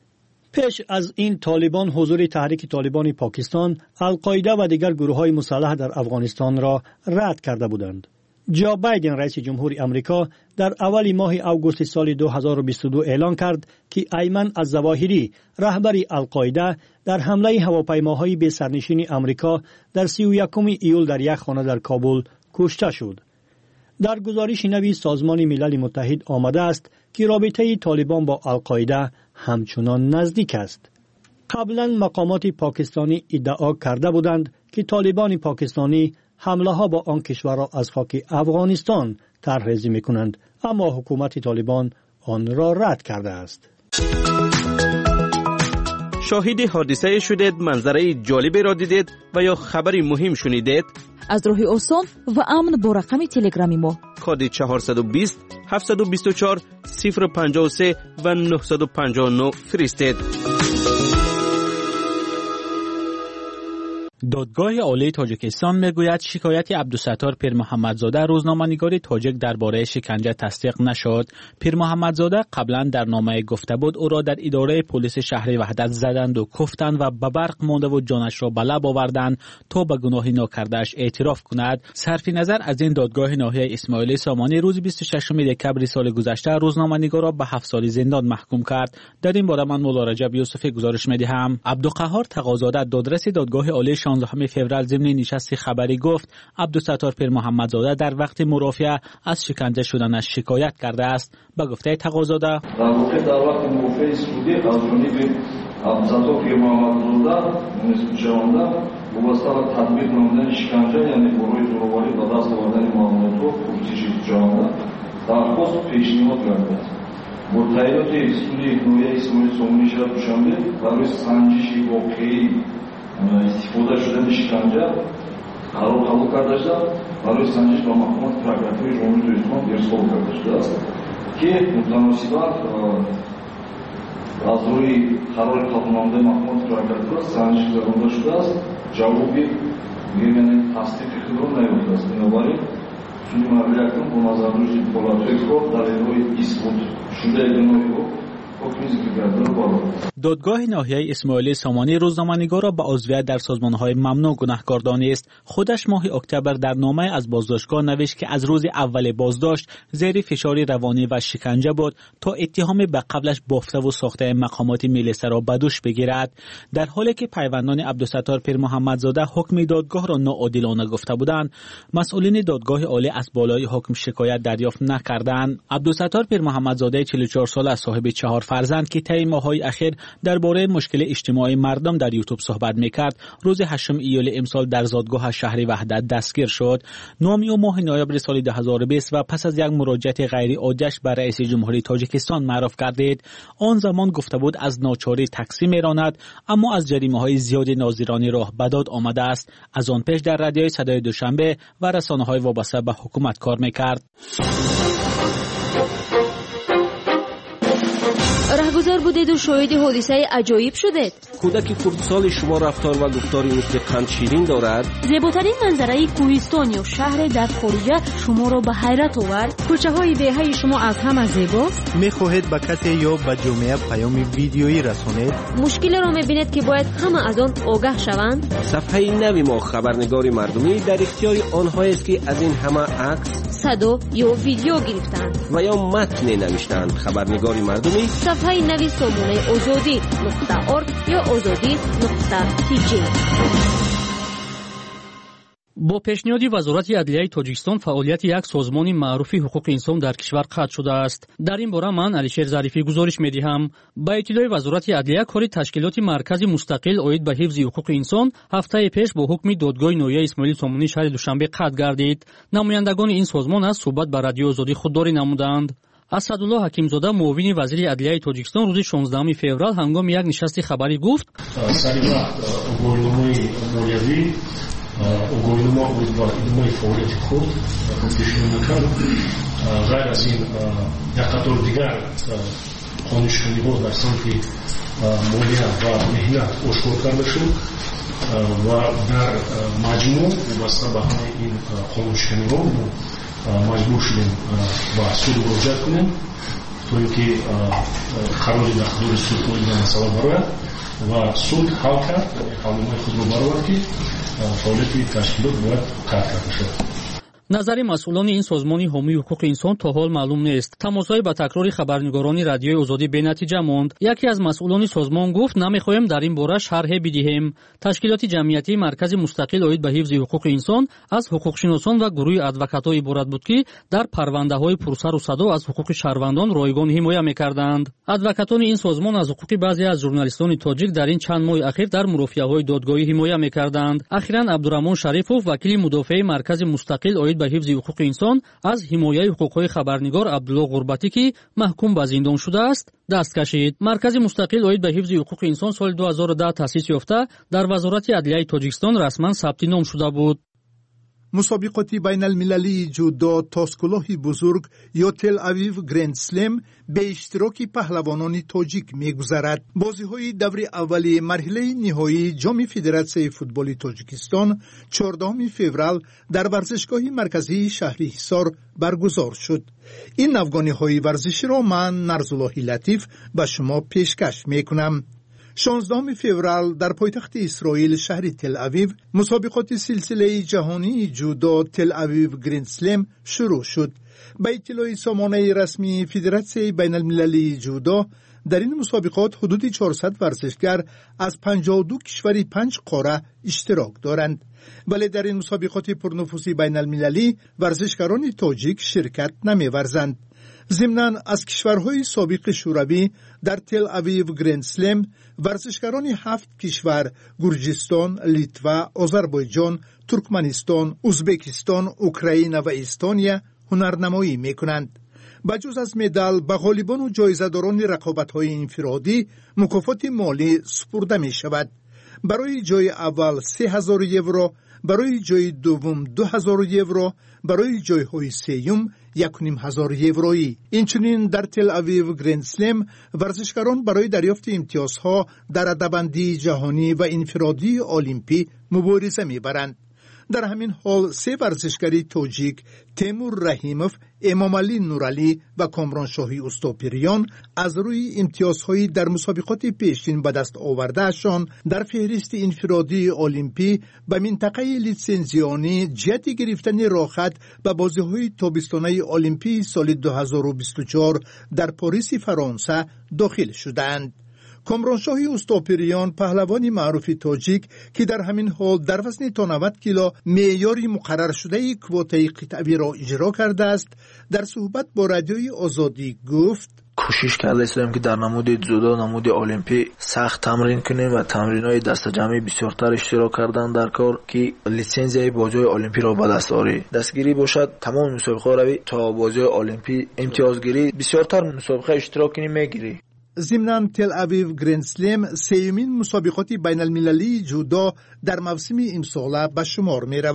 S15: پیش از این طالبان حضور تحریک طالبان پاکستان، القاعده و دیگر گروه‌های مسلح در افغانستان را رد کرده بودند. جو بایدن رئیس جمهور امریکا در اول ماه آگوست سال دو هزار و بیست و دو اعلان کرد که ایمن الظواهری رهبر القاعده در حمله هواپیماهای به سرنشین امریکا در سی و یکم ایول در یک خانه در کابل کشته شد. در گزارش نوی سازمان ملل متحد آمده است که رابطه طالبان با القاعده همچنان نزدیک است. قبلا مقامات پاکستانی ادعا کرده بودند که طالبان پاکستانی حمله ها با آن کشور را از خاک افغانستان طرحریزی می کنند، اما حکومت طالبان آن را رد کرده است.
S16: شاهد حادثه شدید، منظره جالبی را دیدید و یا خبری مهم شنیدید؟
S5: از راه آسان و امن با رقم تلگرامی ما
S16: کد چهارصد و بیست هفتصد و بیست و چهار صفر پنجاه و سه و نهصد و پنجاه و نه فرستید.
S10: دادگاه عالی تاجیکستان میگوید شکایت عبدالستار پیر محمدزاده روزنامه‌نگار تاجیک درباره شکنجه تصدیق نشد. پیر محمدزاده قبلا در نامه گفته بود او را در اداره پلیس شهر وحدت زدند و کفتند و به برق مانده و جانش را به لب آوردند تا به گناه ناکرده‌اش اعتراف کند. صرف نظر از این دادگاه ناحیه اسماعیل سامانی روز بیست و ششم دکبر سال گذشته روزنامه‌نگار را به هفت سال زندان محکوم کرد. در این باره من مولا رجب یوسفی گزارش می‌دهم. عبدالقهار تقاضاده دادرس دادگاه عالی شانزدهم فوریه ضمن نشست خبری گفت عبدالستار پیر محمدزاده در وقت مرافعه از شکنجه شدنش شکایت کرده است. به گفته تقاضاده
S17: در واقع در وقت مرافعه سعودی از جانب عبدالستار پیر محمدزاده نسبت شونده وابسته به تطبیق نمودن شکنجه یعنی برای زورآوری به دست آوردن معاملات و پرسش شونده درخواست پیشنهاد کرده است. با تایید سوی نوعی اسماعیل سامانی شهر دوشنبه برای سنجش واقعی استفاده شدن شکنجه قرار قبول کرده شده برای سنجش با محکومات پروکوراتوری جمهوری اسلامی ارسال کرده شده است که متناسباً از روی قرار قبول نموده محکومات پروکوراتوری سنجش گذرانده شده است. جوابی یعنی تصدیق خود نیافته است. بنابراین سوی مقرر اکنون با نظر روی پولاتوی کار در روی اثبات شده گناهی رو
S10: دادگاه ناحیه اسماعیل سامانی روزنامه‌نگار را به عضویت در سازمان‌های ممنوع گناهکار دانست. خودش ماه اکتبر در نامه از بازداشتگاه نوشت که از روز اول بازداشت زیر فشار روانی و شکنجه بود تا اتهام به قبلش بافته و ساخته مقامات ملیسا را به دوش بگیرد. در حالی که پیوندان عبدالستار پیر محمدزاده حکم دادگاه را ناعادلانه گفته بودند، مسئولین دادگاه عالی از بالای حکم شکایت دریافت نکردند. عبدالستار پیر محمدزاده چهل و چهار ساله صاحب چهار فرزند که طی ماه‌های اخیر درباره مشکل اجتماعی مردم در یوتیوب صحبت می‌کرد، روز هشتم ایول امسال در زادگاه شهر وحدت دستگیر شد. نومی و ماه نوامبر سال دو هزار و بیست و پس از یک مراجعت غیر عادی‌اش به رئیس جمهوری تاجیکستان معرف گردید. آن زمان گفته بود از ناچاری تاکسی می‌راند، اما از جریمه‌های زیاد ناظرانه راه به داد آمده است. از آن پیش در رادیوی صدای دوشنبه و رسانه‌های وابسته به حکومت کار می‌کرد.
S7: راهگذار بودید و شاهد حادثه عجایب شدید.
S16: کودک خردسال شما رفتار و گفتاری مثل قند شیرین دارد.
S12: زیباترین منظره کوهستان یا شهر در خارجه شما را به حیرت آورد. کوچه های دهه شما از همه زیباست.
S18: میخواهید به کسی یا به جامعه پیام ویدیویی رسانید؟
S7: مشکل را میبینید که باید همه از آن آگاه شوند.
S16: صفحه نوی ما خبرنگار مردمی در اختیار آنها است که از این همه عکس،
S7: صدا یا ویدیو گرفتند
S16: و یا متن نوشتند. خبرنگار مردمی
S7: صفحه نوی سامانه آزادی نقطه ارگ یا آزادی نقطه تی جی.
S2: با پیشنهاد وزارت عدلیه تاجیکستان فعالیت یک سازمان معروف حقوق انسان در کشور قطع شده است. در این باره من علیشیر ظریفی گزارش می‌دهم. با اطلاع وزارت عدلیه کار تشکیلات مرکز مستقل عاید به حفظ حقوق انسان هفته پیش با حکم دادگاه نویه اسماعیل سامانی شهر دوشنبه قطع گردید. نمایندگان این سازمان از صحبت به رادیو آزادی خودداری نمودند. اسدالله حکیمزاده معاون وزیر عدلیه تاجیکستان روز شانزدهم فوریه هنگام یک نشست خبری گفت:
S19: Угодно будет два мои фавориты ход, пишем на кару. غیر از این یک قطار دیگر خانشکنی ها در سمت مالیه و مهنت آشکار کرده شد و در مجموع وابسته به همه این خانشکنی ها مجبور شدیم و سود مراجعه کنیم تا اینکه قراری در حضور سود این مسئله برآید و سود حل کرد، حلنامه خود را برآورد که فعالیت تشکیلات باید قطع کرده شد.
S2: نظر مسئولان این سازمان حامی حقوق انسان تا حال معلوم نیست. تماس‌های با تکرار خبرنگاران رادیوی آزادی به نتیجه ماند. یکی از مسئولان سازمان گفت نمیخواهیم در این باره شرح بدهیم. تشکیلات جمعیتی مرکز مستقل عاید به حفظ حقوق انسان از حقوقشناسان و گروه ادوکات‌ها عبارت بود که در پرونده‌های پرسر و صدا از حقوق شهروندان رایگان حمایت می‌کردند. ادوکاتان این سازمان از حقوق بعضی از ژورنالیستان تاجیک در این چند ماه اخیر در مرافعه‌های دادگاهی حمایت می‌کردند. اخیراً عبدالرحمن شریفوف وکیل مدافع مرکز مستقل عاید به حفظ حقوق انسان از حمایت حقوق‌های خبرنگار عبدالله غربتی که محکوم به زندان شده است دست کشید. مرکز مستقل عاید به حفظ حقوق انسان سال دو هزار و ده تأسیس یافته در وزارت عدلیه تاجیکستان رسما ثبت نام شده بود.
S18: مسابقات بین المللی جودو تاسکلوه بزرگ یا تل اویو گرند سلم به اشتراک پهلوانان تاجیک می‌گذرد. بازی‌های دور اولی مرحله نهایی جام فدراسیون فوتبال تاجیکستان چهاردهم فوریه در ورزشگاه مرکزی شهر حصار برگزار شد. این افغانی‌های ورزشی را من نرزالله لطیف به شما پیشکش می‌کنم. شانزدهم فوریه در پایتخت اسرائیل شهر تل اویو مسابقات سلسله جهانی جودو تل اویو گرند سلم شروع شد. به اطلاع سامانه رسمی فدراسیون بین المللی جودو در این مسابقات حدود چهارصد ورزشگر از پنجاه و دو کشور پنج قاره اشتراک دارند. ولی در این مسابقات پرنفوذی بین المللی ورزشگران تاجیک شرکت نمی‌ورزند. ضمناً از کشورهای سابق شوروی در تل اویو گرند سلم ورزشگران هفت کشور گرجستان، لیتوا، آذربایجان، ترکمنستان، ازبکستان، اوکراین و استونیا هنرنمایی می‌کنند. بجز از مدال به غالبان و جایزه‌داران رقابت‌های انفرادی مکافات مالی سپرده می‌شود. برای جای اول سه هزار یورو، برای جای دوم دو هزار یورو، برای جایهای سوم یک و نیم هزار یورویی. اینچنین در تل اویو گرند سلم ورزشکاران برای دریافت امتیازها در رده‌بندی جهانی و انفرادی المپی مبارزه می‌برند. در همین حال سه ورزشکاری تاجیک تیمور رحیموف، امام علی نورعلی و کامران شاهی استوپریان از روی امتیازهایی در مسابقات پیشین به دست آوردهشان در فهرست انفرادی المپی به منطقه لیسنزیانی جهت گرفتن راحت به بازی‌های تابستانه المپی سال دو هزار و بیست و چهار در پاریس فرانسه داخل شدند. کامرانشاهی استوپریان پهلوانی معروف تاجیک که در همین حال در وزن تا نود کیلو معیاری مقرر شده کوتای قطعی را اجرا کرده است، در صحبت با رادیوی آزادی گفت:
S20: کوشش کرده استیم که در نمود جودو نمود المپی سخت تمرین کنیم و تمرین‌های دست جمعی بسیارتر اشتراک کردن در کار که لیسنزیای بازی المپی را به دست آری. دستگیری باشد تمام مسابقه روی تا بازی المپی امتیازگیری بسیارتر مسابقه اشتراک کنیم میگیری.
S18: ضمناً تل اویو گرند سلم سیومین مسابقات بین المللی جودو در موسم امساله به شمار می رود.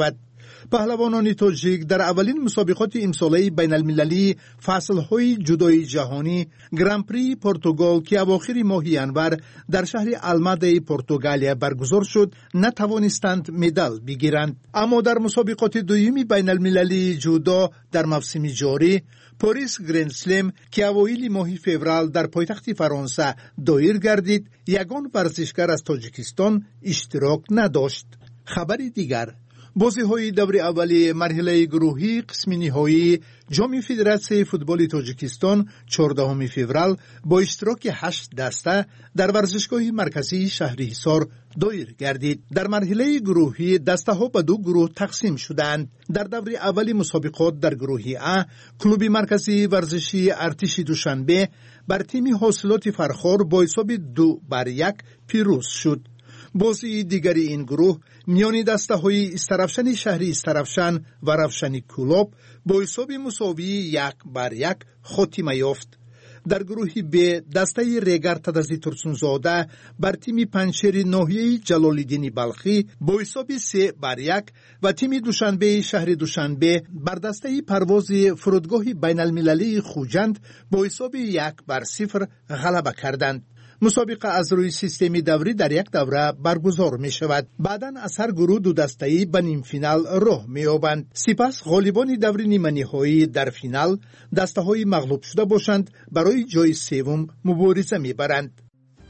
S18: پهلوانان تاجیک در اولین مسابقات امساله بین المللی فصل‌های جودوی جهانی گرانپری پرتغال که اواخر ماه ینور در شهر الماده پرتغالیا برگزار شد نتوانستند مدال بگیرند. اما در مسابقات دومی بین المللی جودو در موسم جاری پاریس گرند سلم که اوایل ماه فوریه در پایتخت فرانسه دایر گردید یگان ورزشکار از تاجیکستان اشتراک نداشت. خبر دیگر بازی‌های دور اولی مرحله گروهی قسم نهایی جام فدراسیون فوتبال تاجیکستان چهاردهم فوریه با اشتراک هشت دسته در ورزشگاه مرکزی شهرحصار دایر گردید. در مرحله گروهی دسته‌ها به دو گروه تقسیم شدند. در دور اولی مسابقات در گروه ا کلوب مرکزی ورزشی ارتش دوشنبه بر تیم حاصلات فرخار با حساب دو بر یک پیروز شد. بازی دیگری این گروه میان دسته‌های استرافشن شهری استرافشن و روشن کلوب با حساب مساوی یک بر یک خاتمه یافت. در گروه ب دسته ریگر تدزی ترسونزاده بر تیم پنشیر ناحیه جلال‌الدین بلخی با حساب سه بر یک و تیم دوشنبه شهر دوشنبه بر دسته پرواز فرودگاه بین المللی خوجند با حساب یک بر صفر غلبه کردند. مسابقه از روی سیستم دوری در یک دوره برگزار می شود. بعداً از هر گروه دو دسته‌ای به نیم فینال راه می یابند. سپس غالبان دوری نیمه نهایی در فینال دسته‌های مغلوب شده باشند برای جای سوم مبارزه می برند.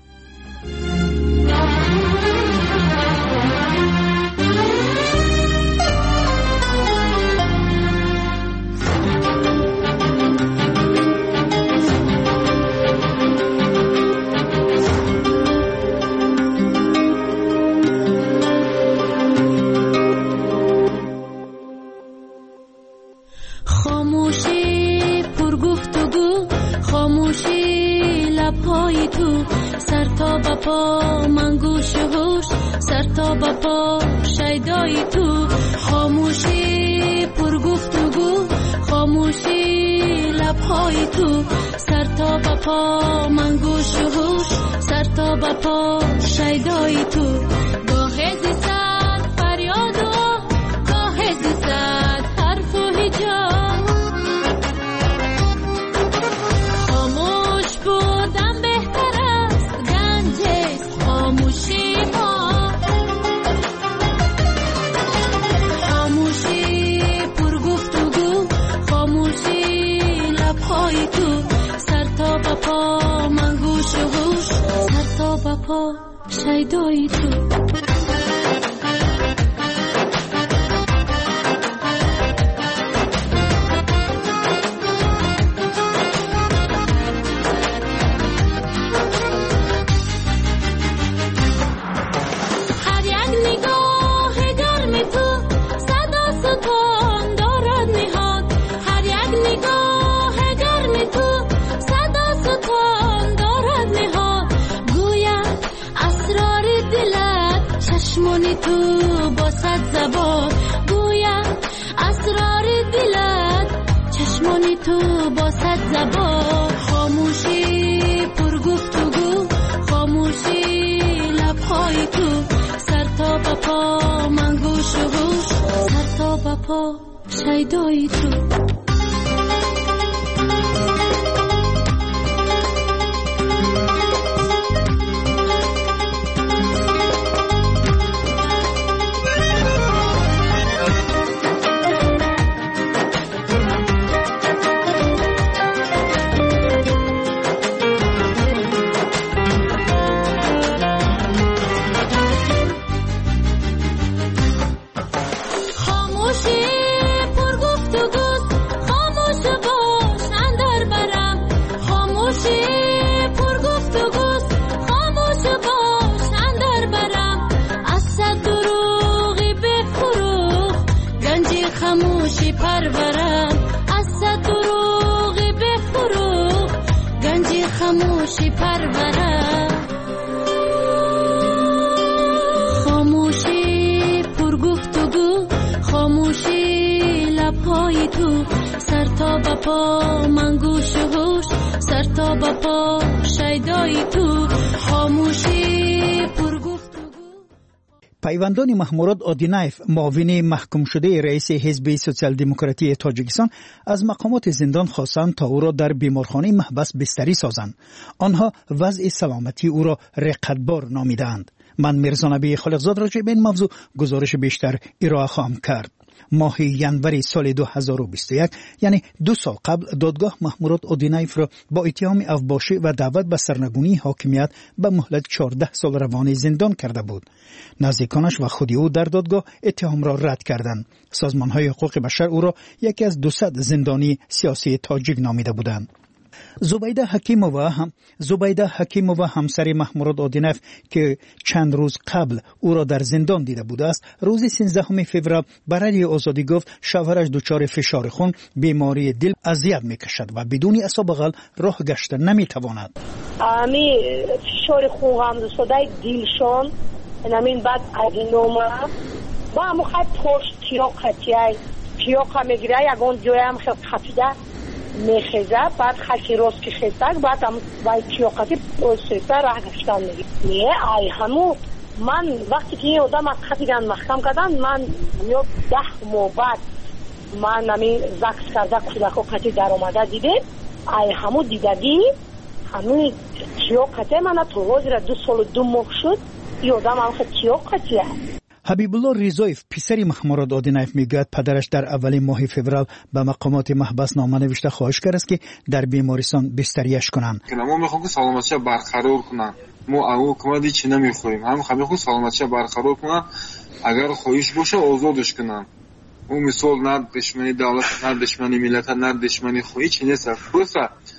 S21: پا من گوش و هوش سر تا با پا شیدای تو خاموشی پر گفتگو خاموشی لبهای تو سر تا با پا من گوش و هوش سر تا با پا شیدای تو گاه زیستد فریاد و گاه زیستد حرف و هجاب خاموش بودم بهتر خاموشی ما خاموشی پر گفتگو خاموشی لبهای تو سر تا با پا من گوش و هوش سر تا با پا شیدای تو تو با صد زبان گویا اسرار دلت چشمانی تو با صد زبان خاموشی پر گفتگو خاموشی لبهای تو سر تا با پا من گوش و هوش سر تا با پا شیدای تو خاموشی پرورم از صد دروغ بفروغ گنجی خاموشی پرورم خاموشی پر گفتگو خاموشی لبهای تو سر تا با پا من گوش و هوش سر تا با پا شیدای تو خاموشی پر
S13: پیوندان محموراد آدینایف معاون محکوم شده رئیس حزب سوسیال دموکراتی تاجیکستان از مقامات زندان خواستند تا او را در بیمارخانه محبس بستری سازند. آنها وضع سلامتی او را رقتبار نامیدند. من میرزا نبی خالقزاد راجع به این موضوع گزارش بیشتر ارائه خواهم کرد. ماه ینوری سال دو هزار و بیست و یک یعنی دو سال قبل دادگاه محموراد آدینایف را با اتهام افباشی و دعوت به سرنگونی حاکمیت به مهلت چهارده سال روانه زندان کرده بود. نزدیکانش و خود او در دادگاه اتهام را رد کردند. سازمان‌های حقوق بشر او را یکی از دوصد زندانی سیاسی تاجیک نامیده بودند. زبیده حکیمووا هم زبیده حکیمووا همسر محموراد آدینایف که چند روز قبل او را در زندان دیده بوده است، روز سیزدهم فوریه برای آزادی گفت شوهرش دچار فشار خون، بیماری دل اذیت میکشد و بدون اصاب بغل راه گشته نمیتواند.
S3: امی فشار خون هم دستای دلشون نمین بعد ادینوما با هم خیلی پشت تیاقتیای تیاق میگیره یکون جای هم خیلی خفیده میخیزه بعد خاکی روز که خیزتک بعد هم باید تیاقتی پروسیسه راه گشتن میگی میه ای همو من وقتی که این آدم از خطیگن محکم کردن من میو ده مو بعد من نمی زکس کرده کودکو خطی در آمده دیده ای همو دیدگی همون تیاقتی من توازی را دو سال و دو ماه شد این آدم هم خیلی تیاقتیه.
S13: حبیب الله رضایف پسر محموراد آدینایف میگوید پدرش در اولین ماه فوریه به مقامات محبس نامه نوشته خواهش کرد است که در بیمارستان بستریش کنند.
S22: ما میخوایم که سلامتیش برقرار کنن. ما او حکومتی چی نمیخوایم. هم میخوایم که سلامتیش برقرار کنن. اگر خواهش باشه آزادش کنن. او مثال نه دشمنی دولت، نه دشمنی ملت، نه دشمنی خواهی چی نیست. درسته.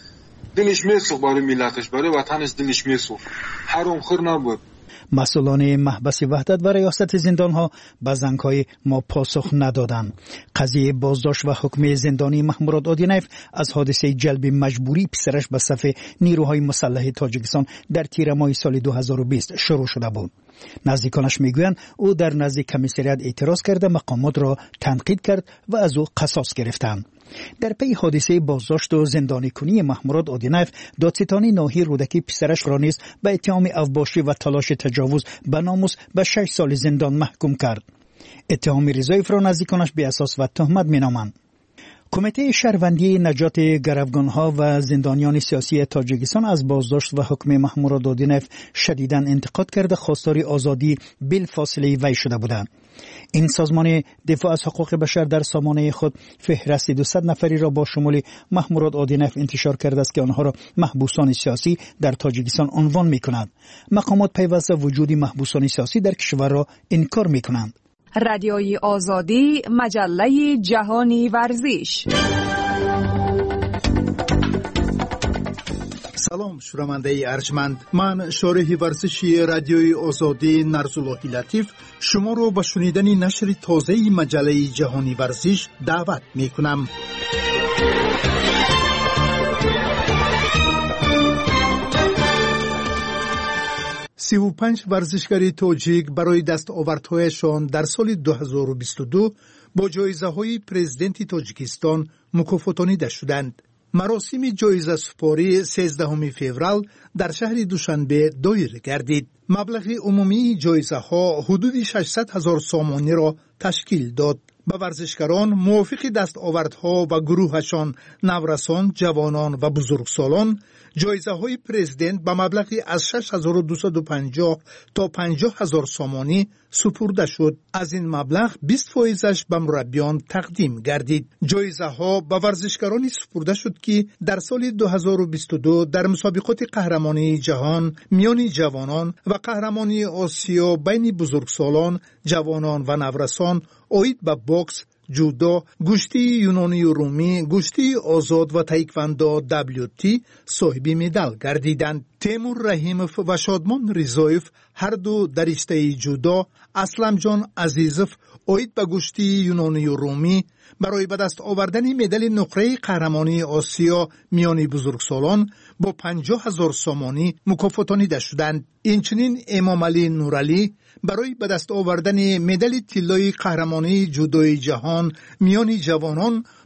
S22: دلش میسوخت برای ملتش، برای وطنش دلش میسوخت. حرام خور نبود.
S13: مسئولان محبس وحدت و ریاست زندانها به زنگ‌های ما پاسخ ندادند. قضیه بازداشت و حکم زندانی محموراد آدینایف از حادثه جلب مجبوری پسرش به صف نیروهای مسلح تاجیکستان در تیر ماه سال دو هزار و بیست شروع شده بود. نزدیکانش میگویند او در نزد کمیسریات اعتراض کرده مقامات را تنقید کرد و از او قصاص گرفتند. در پی حادثه بازداشت و زندانی کنی محموراد آدینایف، دادستانی ناحیه رودکی پسرش را نیز به اتهام افباشی و تلاش تجاوز به ناموس به شش سال زندان محکوم کرد. اتهام رضایف را نزدیکانش بی اساس و تهمت مینامند. کمیته شهروندی نجات گروگانها و زندانیان سیاسی تاجیکستان از بازداشت و حکم محموراد آدینایف شدیداً انتقاد کرده خواستار آزادی بالفاصله وی شده بودند. این سازمان دفاع از حقوق بشر در سامانه خود فهرست دویست نفری را با شمول محموراد آدینایف انتشار کرده است که آنها را محبوسان سیاسی در تاجیکستان عنوان می‌کنند. مقامات پیوسته وجود محبوسان سیاسی در کشور را انکار می‌کنند.
S23: رادیوی آزادی، مجله جهانی ورزش.
S18: سلام شنونده ارجمند، من شارح ورزشی رادیوی آزادی نرزاللهی لطیف شما رو به شنیدن نشر تازه مجله جهانی ورزش دعوت می کنم. سی و پنج ورزشکاری تاجیک برای دستاوردهایشان در سال دو هزار و بیست و دو با جایزه‌های پرزیدنت تاجیکستان مکافاتانیده شدند. مراسم جایزه سپاری سیزدهم فوریه در شهر دوشنبه دایر گردید. مبلغ عمومی جایزه ها حدود ششصد هزار سامانی را تشکیل داد. به ورزشکاران موافق دستاوردها و گروهشان نورسان، جوانان و بزرگسالان جایزه های پرزیدنت به مبلغی از شش هزار و دویست و پنجاه تا پنجاه هزار سامانی سپرده شد. از این مبلغ بیست فایزش به مربیان تقدیم گردید. جایزه ها به ورزشکارانی سپرده شد که در سال دو هزار و بیست و دو در مسابقات قهرمانی جهان میان جوانان و قهرمانی آسیا بین بزرگسالان، جوانان و نورسان آید به باکس، جودو، گشتی یونانی و رومی، گشتی آزاد و تایکواندو دبلیو تی صاحب مدال گردیدند. تیمور رحیموف و شادمان رضایف هر دو در رشته جودو، اسلم جان عزیزوف آید به گشتی یونانی و رومی برای به دست آوردن مدال نقره قهرمانی آسیا میان بزرگسالان با پنجاه هزار سامانی مکافاتانیده شدند. اینچنین امام علی نورعلی برای به دست آوردن مدال طلای قهرمانی جودوی جهان میان جوانان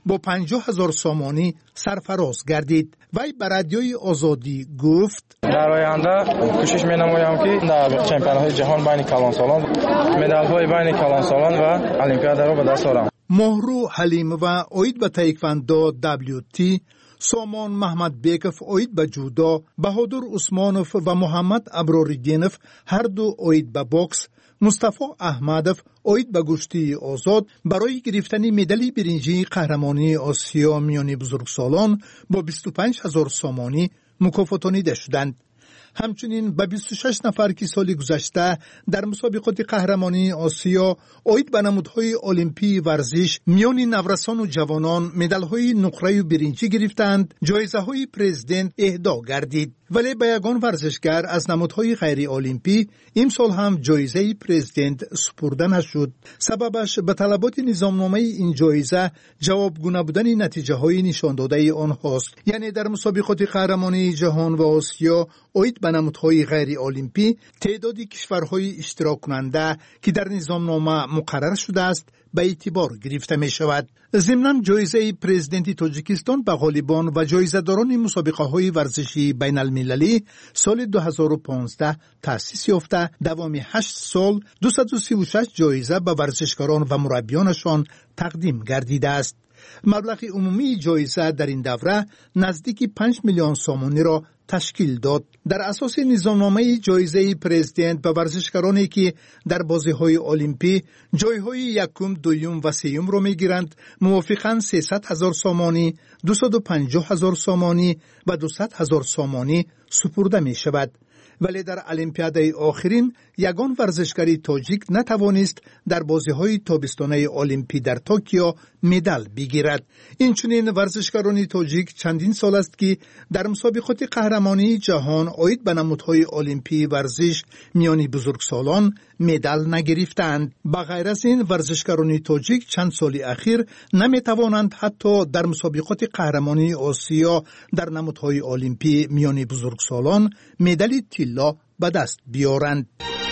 S18: با پنجاه هزار سامانی سرفراز گردید. وی به رادیوی آزادی گفت
S4: در آینده کوشش می‌نمایم که در چمپیونات جهان بین کلانسالان مدال‌های بین کلانسالان و المپیاد را به دست آورم.
S18: مهرو حلیم و اوید به تایکواندو دبلیو تی، سامان محمد بیکف اوید به جودو، بهادر عثمانوف و محمد ابراریدینف هر دو اوید به بوکس، مصطفی احمدов اوید به گشتی آزاد برای گرفتن مدال برنجی قهرمانی آسیا میان بزرگسالان با بیست و پنج هزار سامانی مکافاتانیده شدند. همچنین به بیست و شش نفر که سال گذشته در مسابقات قهرمانی آسیا اوید به نمودهای المپی ورزش میان نورسان و جوانان مدال‌های نقره و برنجی گرفتند، جایزه‌های پرزیدنت اهدا گردید. ولی به یگان ورزشگر از نمودهای غیر المپی امسال هم جایزه پرزیدنت سپرده نشد. سببش به طلبات نظامنامه این جایزه جوابگو نبودن نتیجه های نشان داده آنهاست. یعنی در مسابقات قهرمانی جهان و آسیا اوید به نمودهای غیر المپی تعدادی کشورهای اشتراک کننده که در نظامنامه مقرر شده است به اعتبار گرفته می شود. ضمناً جایزه پرزیدنت تاجیکستان به غالبان و جایزه‌داران مسابقه های ورزشی بین المللی سال دو هزار و پانزده تأسیس یافته دوام هشت سال دویست و سی و شش جایزه به ورزشکاران و مربیانشان تقدیم گردیده است. مبلغ عمومی جایزه در این دوره نزدیک پنج میلیون سامانی را تشکیل داد. در اساس نظامنامه جایزه پرزیدنت به ورزشکارانی که در بازی‌های المپی جایهای یکم، دوم و سوم را می‌گیرند موافقاً سیصد هزار سامانی، دویست و پنجاه هزار سامانی و دویست هزار سامانی سپرده می‌شود. ولی در المپیاد آخرین یگان ورزشکاری تاجیک نتوانست در بازی‌های تابستانه المپی در توکیو مدال بگیرد. اینچنین ورزشکاران تاجیک چندین سال است که در مسابقات قهرمانی جهان اوید به نمودهای المپی ورزش میان بزرگسالان مدال نگرفتند. بغیر از این ورزشکاران تاجیک چند سال اخیر نمیتوانند حتی در مسابقات قهرمانی آسیا در نمودهای المپی میان بزرگسالان مدال طلا به دست بیارند.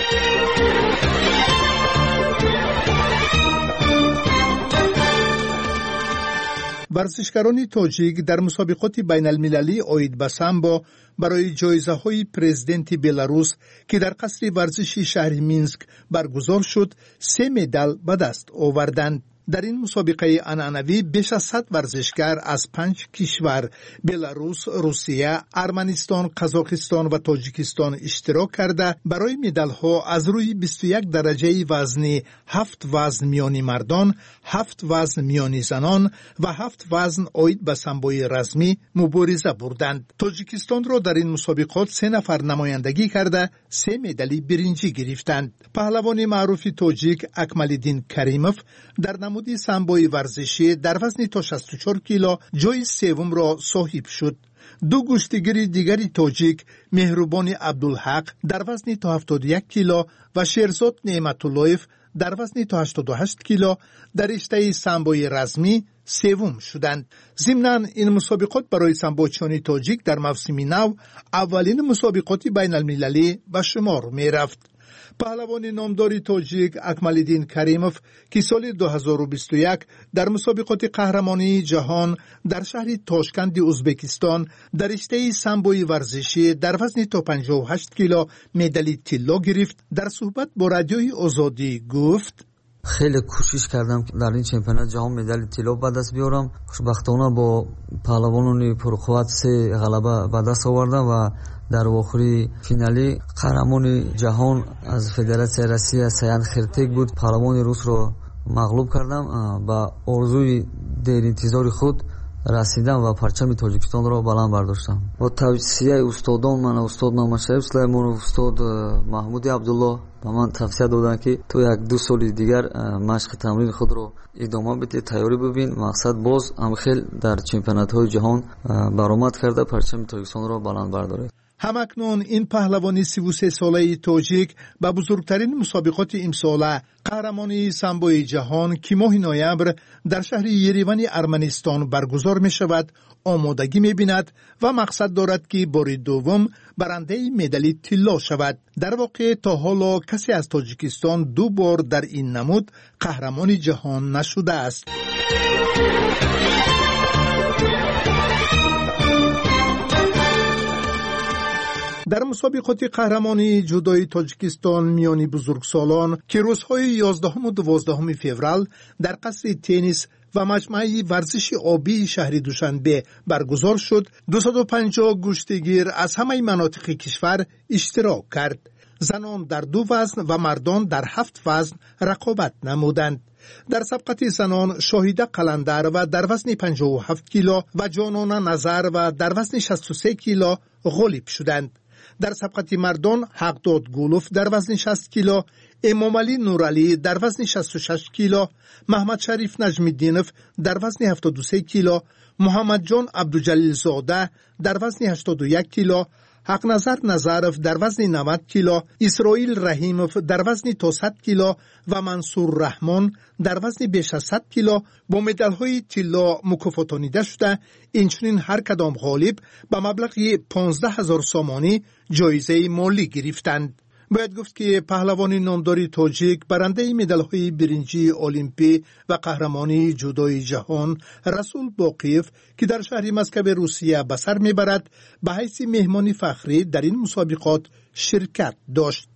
S18: ورزشکاران تاجیک در مسابقات بین المللی اوید به سامبو برای جایزه های پرزیدنت بلاروس که در قصر ورزشی شهر مینسک برگزار شد سه مدال به دست آوردند. در این مسابقه عنعنوی بیش از صد ورزشکار از پنج کشور بلاروس، روسیه، ارمنستان، قزاقستان و تاجیکستان اشتراک کرده برای مدال‌ها از روی بیست و یک درجه وزنی، هفت وزن میانی مردان، هفت وزن میانی زنان و هفت وزن اوید به سامبوی رزمی مبارزه بردند. تاجیکستان را در این مسابقات سه نفر نمایندگی کرده سه مدال برنجی گرفتند. پهلوان معروف تاجیک اکمالدین کریموف در نمود سامبوی ورزشی در وزن تا شصت و چهار کیلو جای سوم را صاحب شد. دو گشتیگر دیگری تاجیک مهربان عبدالحق در وزن تا هفتاد و یک کیلو و شیرزاد نعمت‌اللهیف در وزن تا هشتاد و هشت کیلو در رشته سامبوی رزمی سوم شدند. ضمناً این مسابقات برای سامبوچیان تاجیک در موسم نو اولین مسابقات بین المللی به شمار می رفت. پهلوان نامدار تاجیک اکمالدین کریموف که سال دو هزار و بیست و یک در مسابقات قهرمانی جهان در شهر تاشکند ازبکستان در رشته سامبوی ورزشی در وزن تا پنجاه و هشت کیلو مدال طلا گرفت. در صحبت با رادیوی آزادی گفت
S6: خیلی کوشش کردم در این چمپیونات جهان مدال طلا به دست بیارم. خوشبختانه با پهلوانان پرقوت سه غلبه به دست آوردم و در آخری فینالی قهرمان جهان از فدراسیون روسیه سیان خرتک بود. پهلوان روس رو مغلوب کردم. با آرزوی دیر انتظار خود رسیدم و پرچم تاجیکستان را بلند برداشتم. با توصیه استادان من استاد محمد شریف سلیمان و استاد محمود عبدالله به من توصیه دادند که تو یک دو سال دیگر مشق تمرین خود رو ادامه بده، تیاری ببین، مقصد باز هم خیلی در چمپیونات های جهان برآمد کرده پرچم تاجیکستان را بلند برداره.
S18: همکنون این پهلوانی سی و سه ساله تاجیک به بزرگترین مسابقات امساله قهرمانی سامبوی جهان که ماه نوامبر در شهر یریوان ارمنستان برگزار می شود آمادگی می بیند و مقصد دارد که بار دوم برنده مدال طلا شود. در واقع تا حالا کسی از تاجیکستان دو بار در این نمود قهرمان جهان نشده است. در مسابقات قهرمانی جودوی تاجیکستان میانی بزرگسالان که روزهای یازدهم و دوازدهم فوریه در قصر تنیس و مجمع ورزش آبی شهر دوشنبه برگزار شد، دویست و پنجاه گشتگیر از همه مناطق کشور اشتراک کرد. زنان در دو وزن و مردان در هفت وزن رقابت نمودند. در سبقت زنان شاهیده قلندر و در وزن پنجاه و هفت کیلو و جانانه نظر و در وزن شصت و سه کیلو غالب شدند. در سبقت مردان حقداد گولوف در وزن شصت کیلو، امام علی نورعلی در وزن شصت و شش کیلو، محمد شریف نجمی‌الدینوف در وزن هفتاد و سه کیلو، محمد جان عبدالجلیل زاده در وزن هشتاد و یک کیلو، حق نظر نظرف در وزن نود کیلو، اسرائیل رحیموف در وزن تا صد کیلو و منصور رحمان در وزن بیش از صد کیلو با مدال‌های طلا مکافاتانیده شده. اینچنین هر کدام غالب به مبلغ پانزده هزار سامانی جایزه مالی گرفتند. باید گفت که پهلوان نامدار تاجیک برنده مدال‌های برنجی المپی و قهرمانی جودوی جهان رسول باقیف که در شهر مسکو روسیه به سر میبرد به حیث مهمانی فخری در این مسابقات شرکت داشت.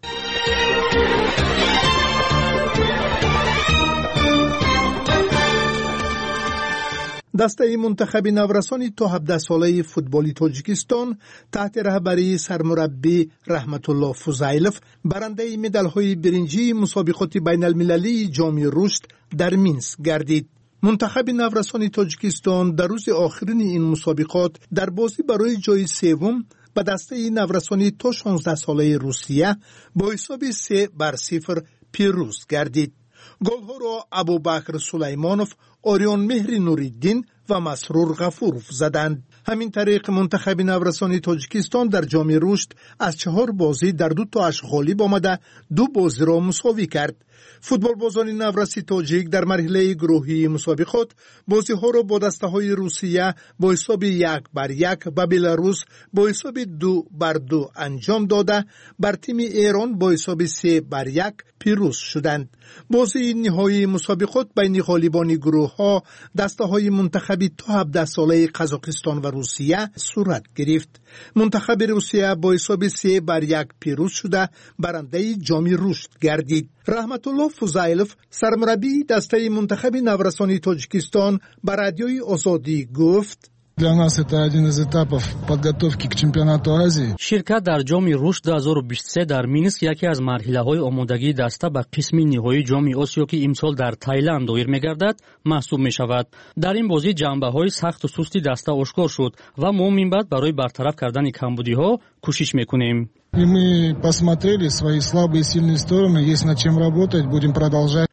S18: دسته منتخب نورسان تا هفده ساله فوتبالی تاجیکستان تحت رهبری سرمربی رحمت الله فضیلوف برنده مدال‌های برنجی مسابقات بین المللی جام رشد در مینسک گردید. منتخب نورسان تاجیکستان در روز آخرین این مسابقات در بازی برای جای سوم به دسته نورسان تا شانزده ساله روسیه با حساب سه بر صفر پیروز گردید. گل‌ها را ابوبکر سلیمانوف، آریان مهر نوریدین و مسرور غفورов زدند. همین طریق منتخب نورسان تاجیکستان در جام رشد از چهار بازی در دو تاش غالب آمده دو بازی را مساوی کرد. فوتبال بازان نورسی تاجیک در مرحله گروهی مسابقات بازی ها را با دسته های روسیه با حساب یک بر یک و بلاروس با حساب دو بر دو انجام داده بر تیم ایران با حساب سه بر یک پیروز شدند. بازی نهایی مسابقات بین غالبان گروه ها دسته های منتخبی تا هفده ساله قزاقستان و روسیه صورت گرفت. منتخب روسیه با حساب سه بر یک پیروز شده برنده جام رشد گردید. رحمت الله فضیلوف سرمربی دسته منتخب نورسان تاجیکستان به رادیوی آزادی گفت:
S1: Для нас это один из этапов подготовки к чемпионату Азии.
S2: شرکت در جام رشد دو هزار و بیست و سه در مینسک یکی از مرحله‌های آمادگی دسته به قسم نهایی جام آسیا که امسال در تایلند دایر می‌گردد محسوب می‌شود. در این بازی جنبه‌های سخت و سستی دسته آشکار شد و ما من بعد برای برطرف کردن کمبودی‌ها کوشش می‌کنیم.
S1: И мы посмотрели свои слабые и сильные стороны, есть над чем работать, будем продолжать.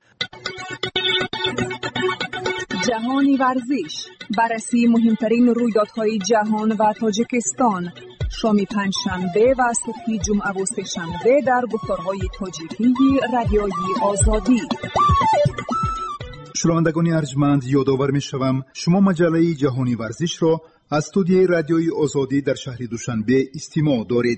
S23: جهانی ورزش، بررسی مهمترین رویدادهای جهان و تاجیکستان، شام پنجشنبه و صبح جمعه و سه‌شنبه در گفتارهای تاجیکی رادیوی آزادی.
S18: شنوندگان ارجمند، یادآور می‌شوم شما مجله جهانی ورزش را از استودیوی رادیوی آزادی در شهر دوشنبه استماع دارید.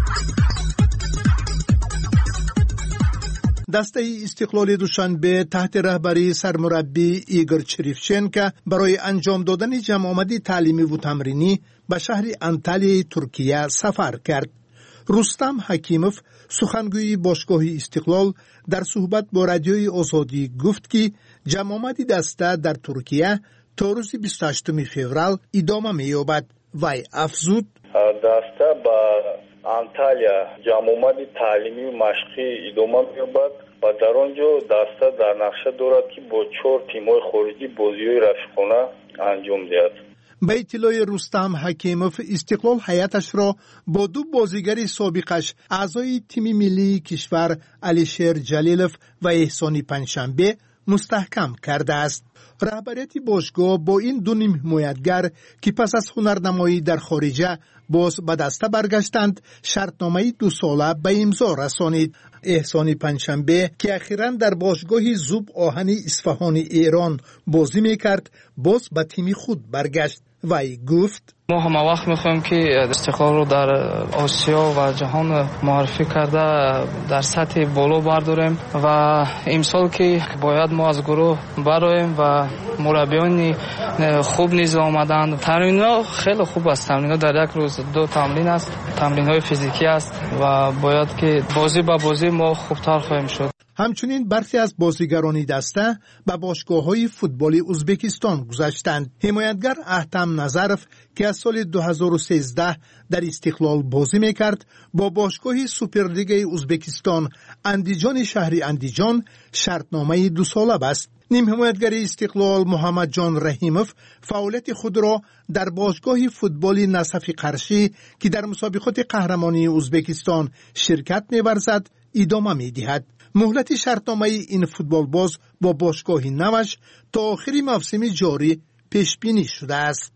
S18: دسته استقلال دوشنبه تحت رهبری سرمربی ایگور چریفچنکا برای انجام دادن جمع آمدی تعلیمی و تمرینی به شهر انتالیای ترکیه سفر کرد. رستم حکیموف سخنگوی باشگاه استقلال در صحبت با رادیوی آزادی گفت که جمع آمدی دسته در ترکیه تا روز بیست و هشتم فوریه ادامه می‌یابد. وی افزود:
S8: دسته با انتالیا جمع آمدی تعلیمی و مشقی ادامه می‌یابد و در آنجا دسته در نقشه دارد که با چهار تیم‌های خارجی بازی‌های رفیقانه انجام دهد.
S18: به اطلاع رستم حکیموف استقلال هیئتش را با دو بازیگر سابقش اعضای تیم ملی کشور علیشیر جلیلوف و احسانی پنجشنبه مستحکم کرده است. رهبریت باشگاه با این دو نیم حمایتگر که پس از هنرنمایی در خارجه باز به دسته برگشتند شرطنامه دو ساله به امضا رسانید. احسانی پنجشنبه که اخیراً در باشگاه زوب آهنی اصفهان ایران بازی میکرد باز به تیم خود برگشت وی گفت
S9: ما همه وقت میخوایم که استقلال رو در آسیا و جهان معرفی کرده در سطح بالا برداریم و امسال که باید ما از گروه برایم و مربیان خوب نیز آمدند. تمرین‌ها خیلی خوب است. تمرین‌ها در یک روز دو تمرین است. تمرین‌های فیزیکی است و باید که بازی با بازی ما خوبتر خواهیم شد.
S18: همچنین برخی از بازیگران دسته به باشگاه‌های فوتبال ازبکستان گذشتند. حمایتگر احتم نظرف که از سال دو هزار و سیزده در استقلال بازی میکرد با باشگاه سوپرلیگ ازبکستان اندیجان شهری اندیجان شرطنامه دو ساله بست. نیم حمایتگر استقلال محمد جان رحیموف فعالیت خود را در باشگاه فوتبال نصف قرشی که در مسابقات قهرمانی ازبکستان شرکت می‌ورزد ادامه می‌دهد. مهلت شرطنامه این فوتبال باز با باشگاه نوش تا آخر موسم جاری پیش بینی شده است.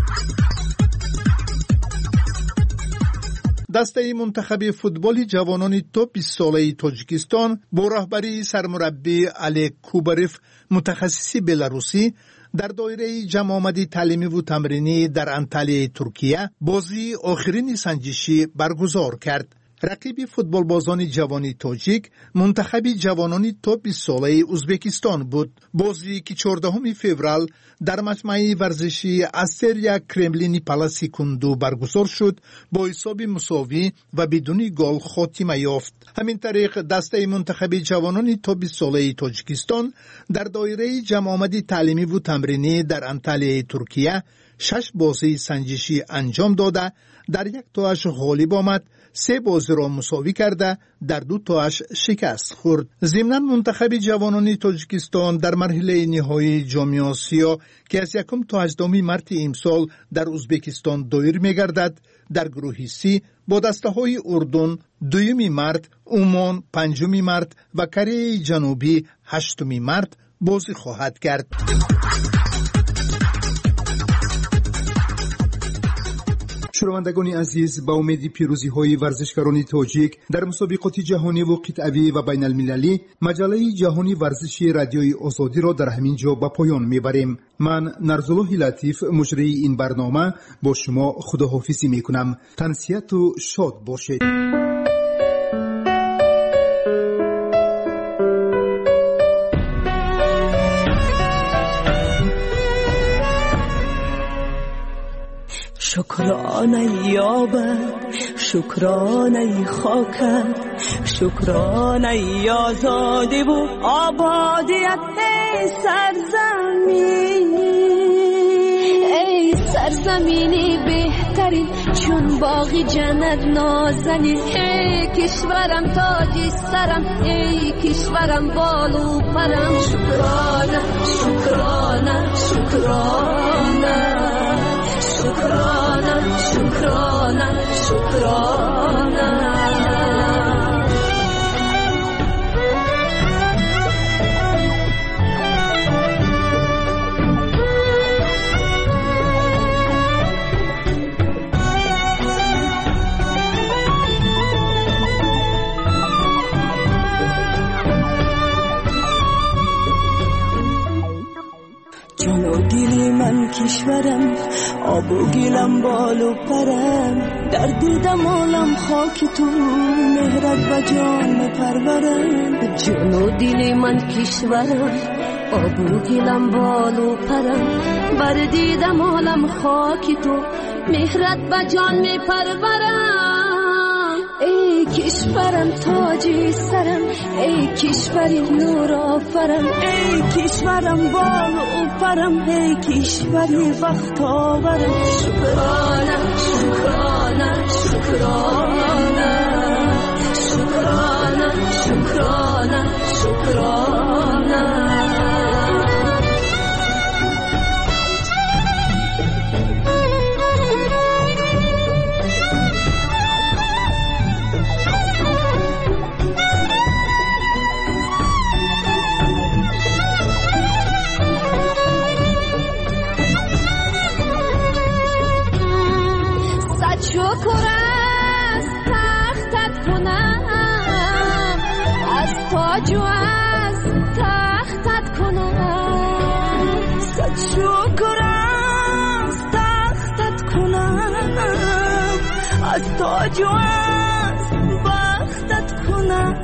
S18: دسته منتخب فوتبال جوانان تا بیست ساله تاجیکستان با رهبری سرمربی علی کوباروف متخصص بلاروسی در دایره جمع آمدی تعلیمی و تمرینی در انطالیه ترکیه بازی آخرین سنجشی برگزار کرد. رقیب فوتبال بازان جوانی تاجیک منتخب جوانان تا بیست ساله ازبکستان بود. بازی که چهاردهم فوریه در مجمع ورزشی استریا کرملین پالاس کندو برگزار شد با حساب مساوی و بدون گل خاتمه یافت. همین طریق دسته منتخب جوانان تا بیست ساله تاجیکستان در دایره جمع آمدی تعلیمی و تمرینی در انطالیه ترکیه شش بازی سنجشی انجام داده در یک تاش غالب آمد، سه بازی را مساوی کرده در دو تاش شکست خورد. ضمناً منتخب جوانان تاجیکستان در مرحله نهایی جام آسیا که از یکم تا هجدهم مارس امسال در ازبکستان دایر می‌گردد در گروه سی با دسته‌های اردن دوم مارس، عمان پنجم مارس و کره جنوبی هشتم مارس بازی خواهد کرد. شنوندگان عزیز، با امید پیروزی های ورزشکاران تاجیک در مسابقات جهانی و قطعی و بین المللی مجله جهانی ورزشی رادیوی آزادی را در همین جا به پایان میبریم. من نرزالله لطیف مجری این برنامه با شما خداحافظی میکنم. تنسیت و شاد باشید.
S11: شکرانه یابد شکرانه خاکت شکرانه آزادی و آبادیت ای سرزمین ای سرزمینی بهترین چون باغی جنت نازنین ای کشورم تاجی سرم ای کشورم بالو پرم شکرانه شکرانه شکرانه شکرانه شکرانه شکرانه جان و دلی من کشورم آب و گلم بالو پرم در دیدم عالم خاک تو مهرت و جان پرورم
S21: جان و دل من کشورم آب و گلم بالو پرم بر دیدم عالم خاک تو مهرت و جان پرورم ای کشورم تاجی سرم ای کشوری نور آفرم
S11: ای کشورم بالو پرم ای کشوری وقت آورم
S21: شکرانه شکرانه شکرانه شکرانه شکرانه شکرانه شکر از تختت کنم از تاج و از تختت کنم
S11: صد شکر از از تاج و از بختت کنم.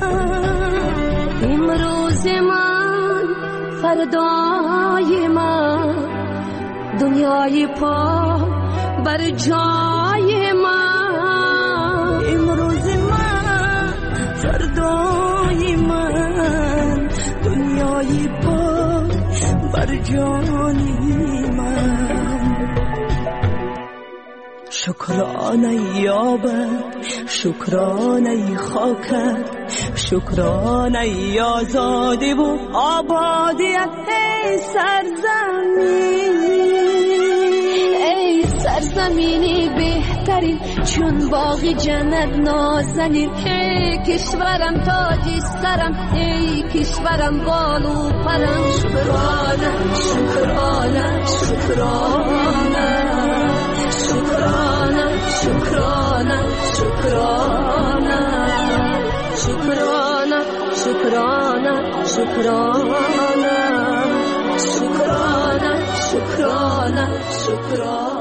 S21: امروز من فردای من، دنیای پا بر جای من.
S11: امروز من فردای من، دنیای پا بر جانی من. شکرانه یابد، شکرانه خاکت، شکرانه آزادی و آبادیت. ای سرزمین،
S21: ای سرزمینی بهترین، چون باغ جنت نازنین. ای کشورم تاج سرم، ای کشورم بالو پرم. شکرانه شکرانه شکرانه شکرانه شکرانه شکرانه شکرانه شکرانه شکرانه شکرانه شکرانه شکرانه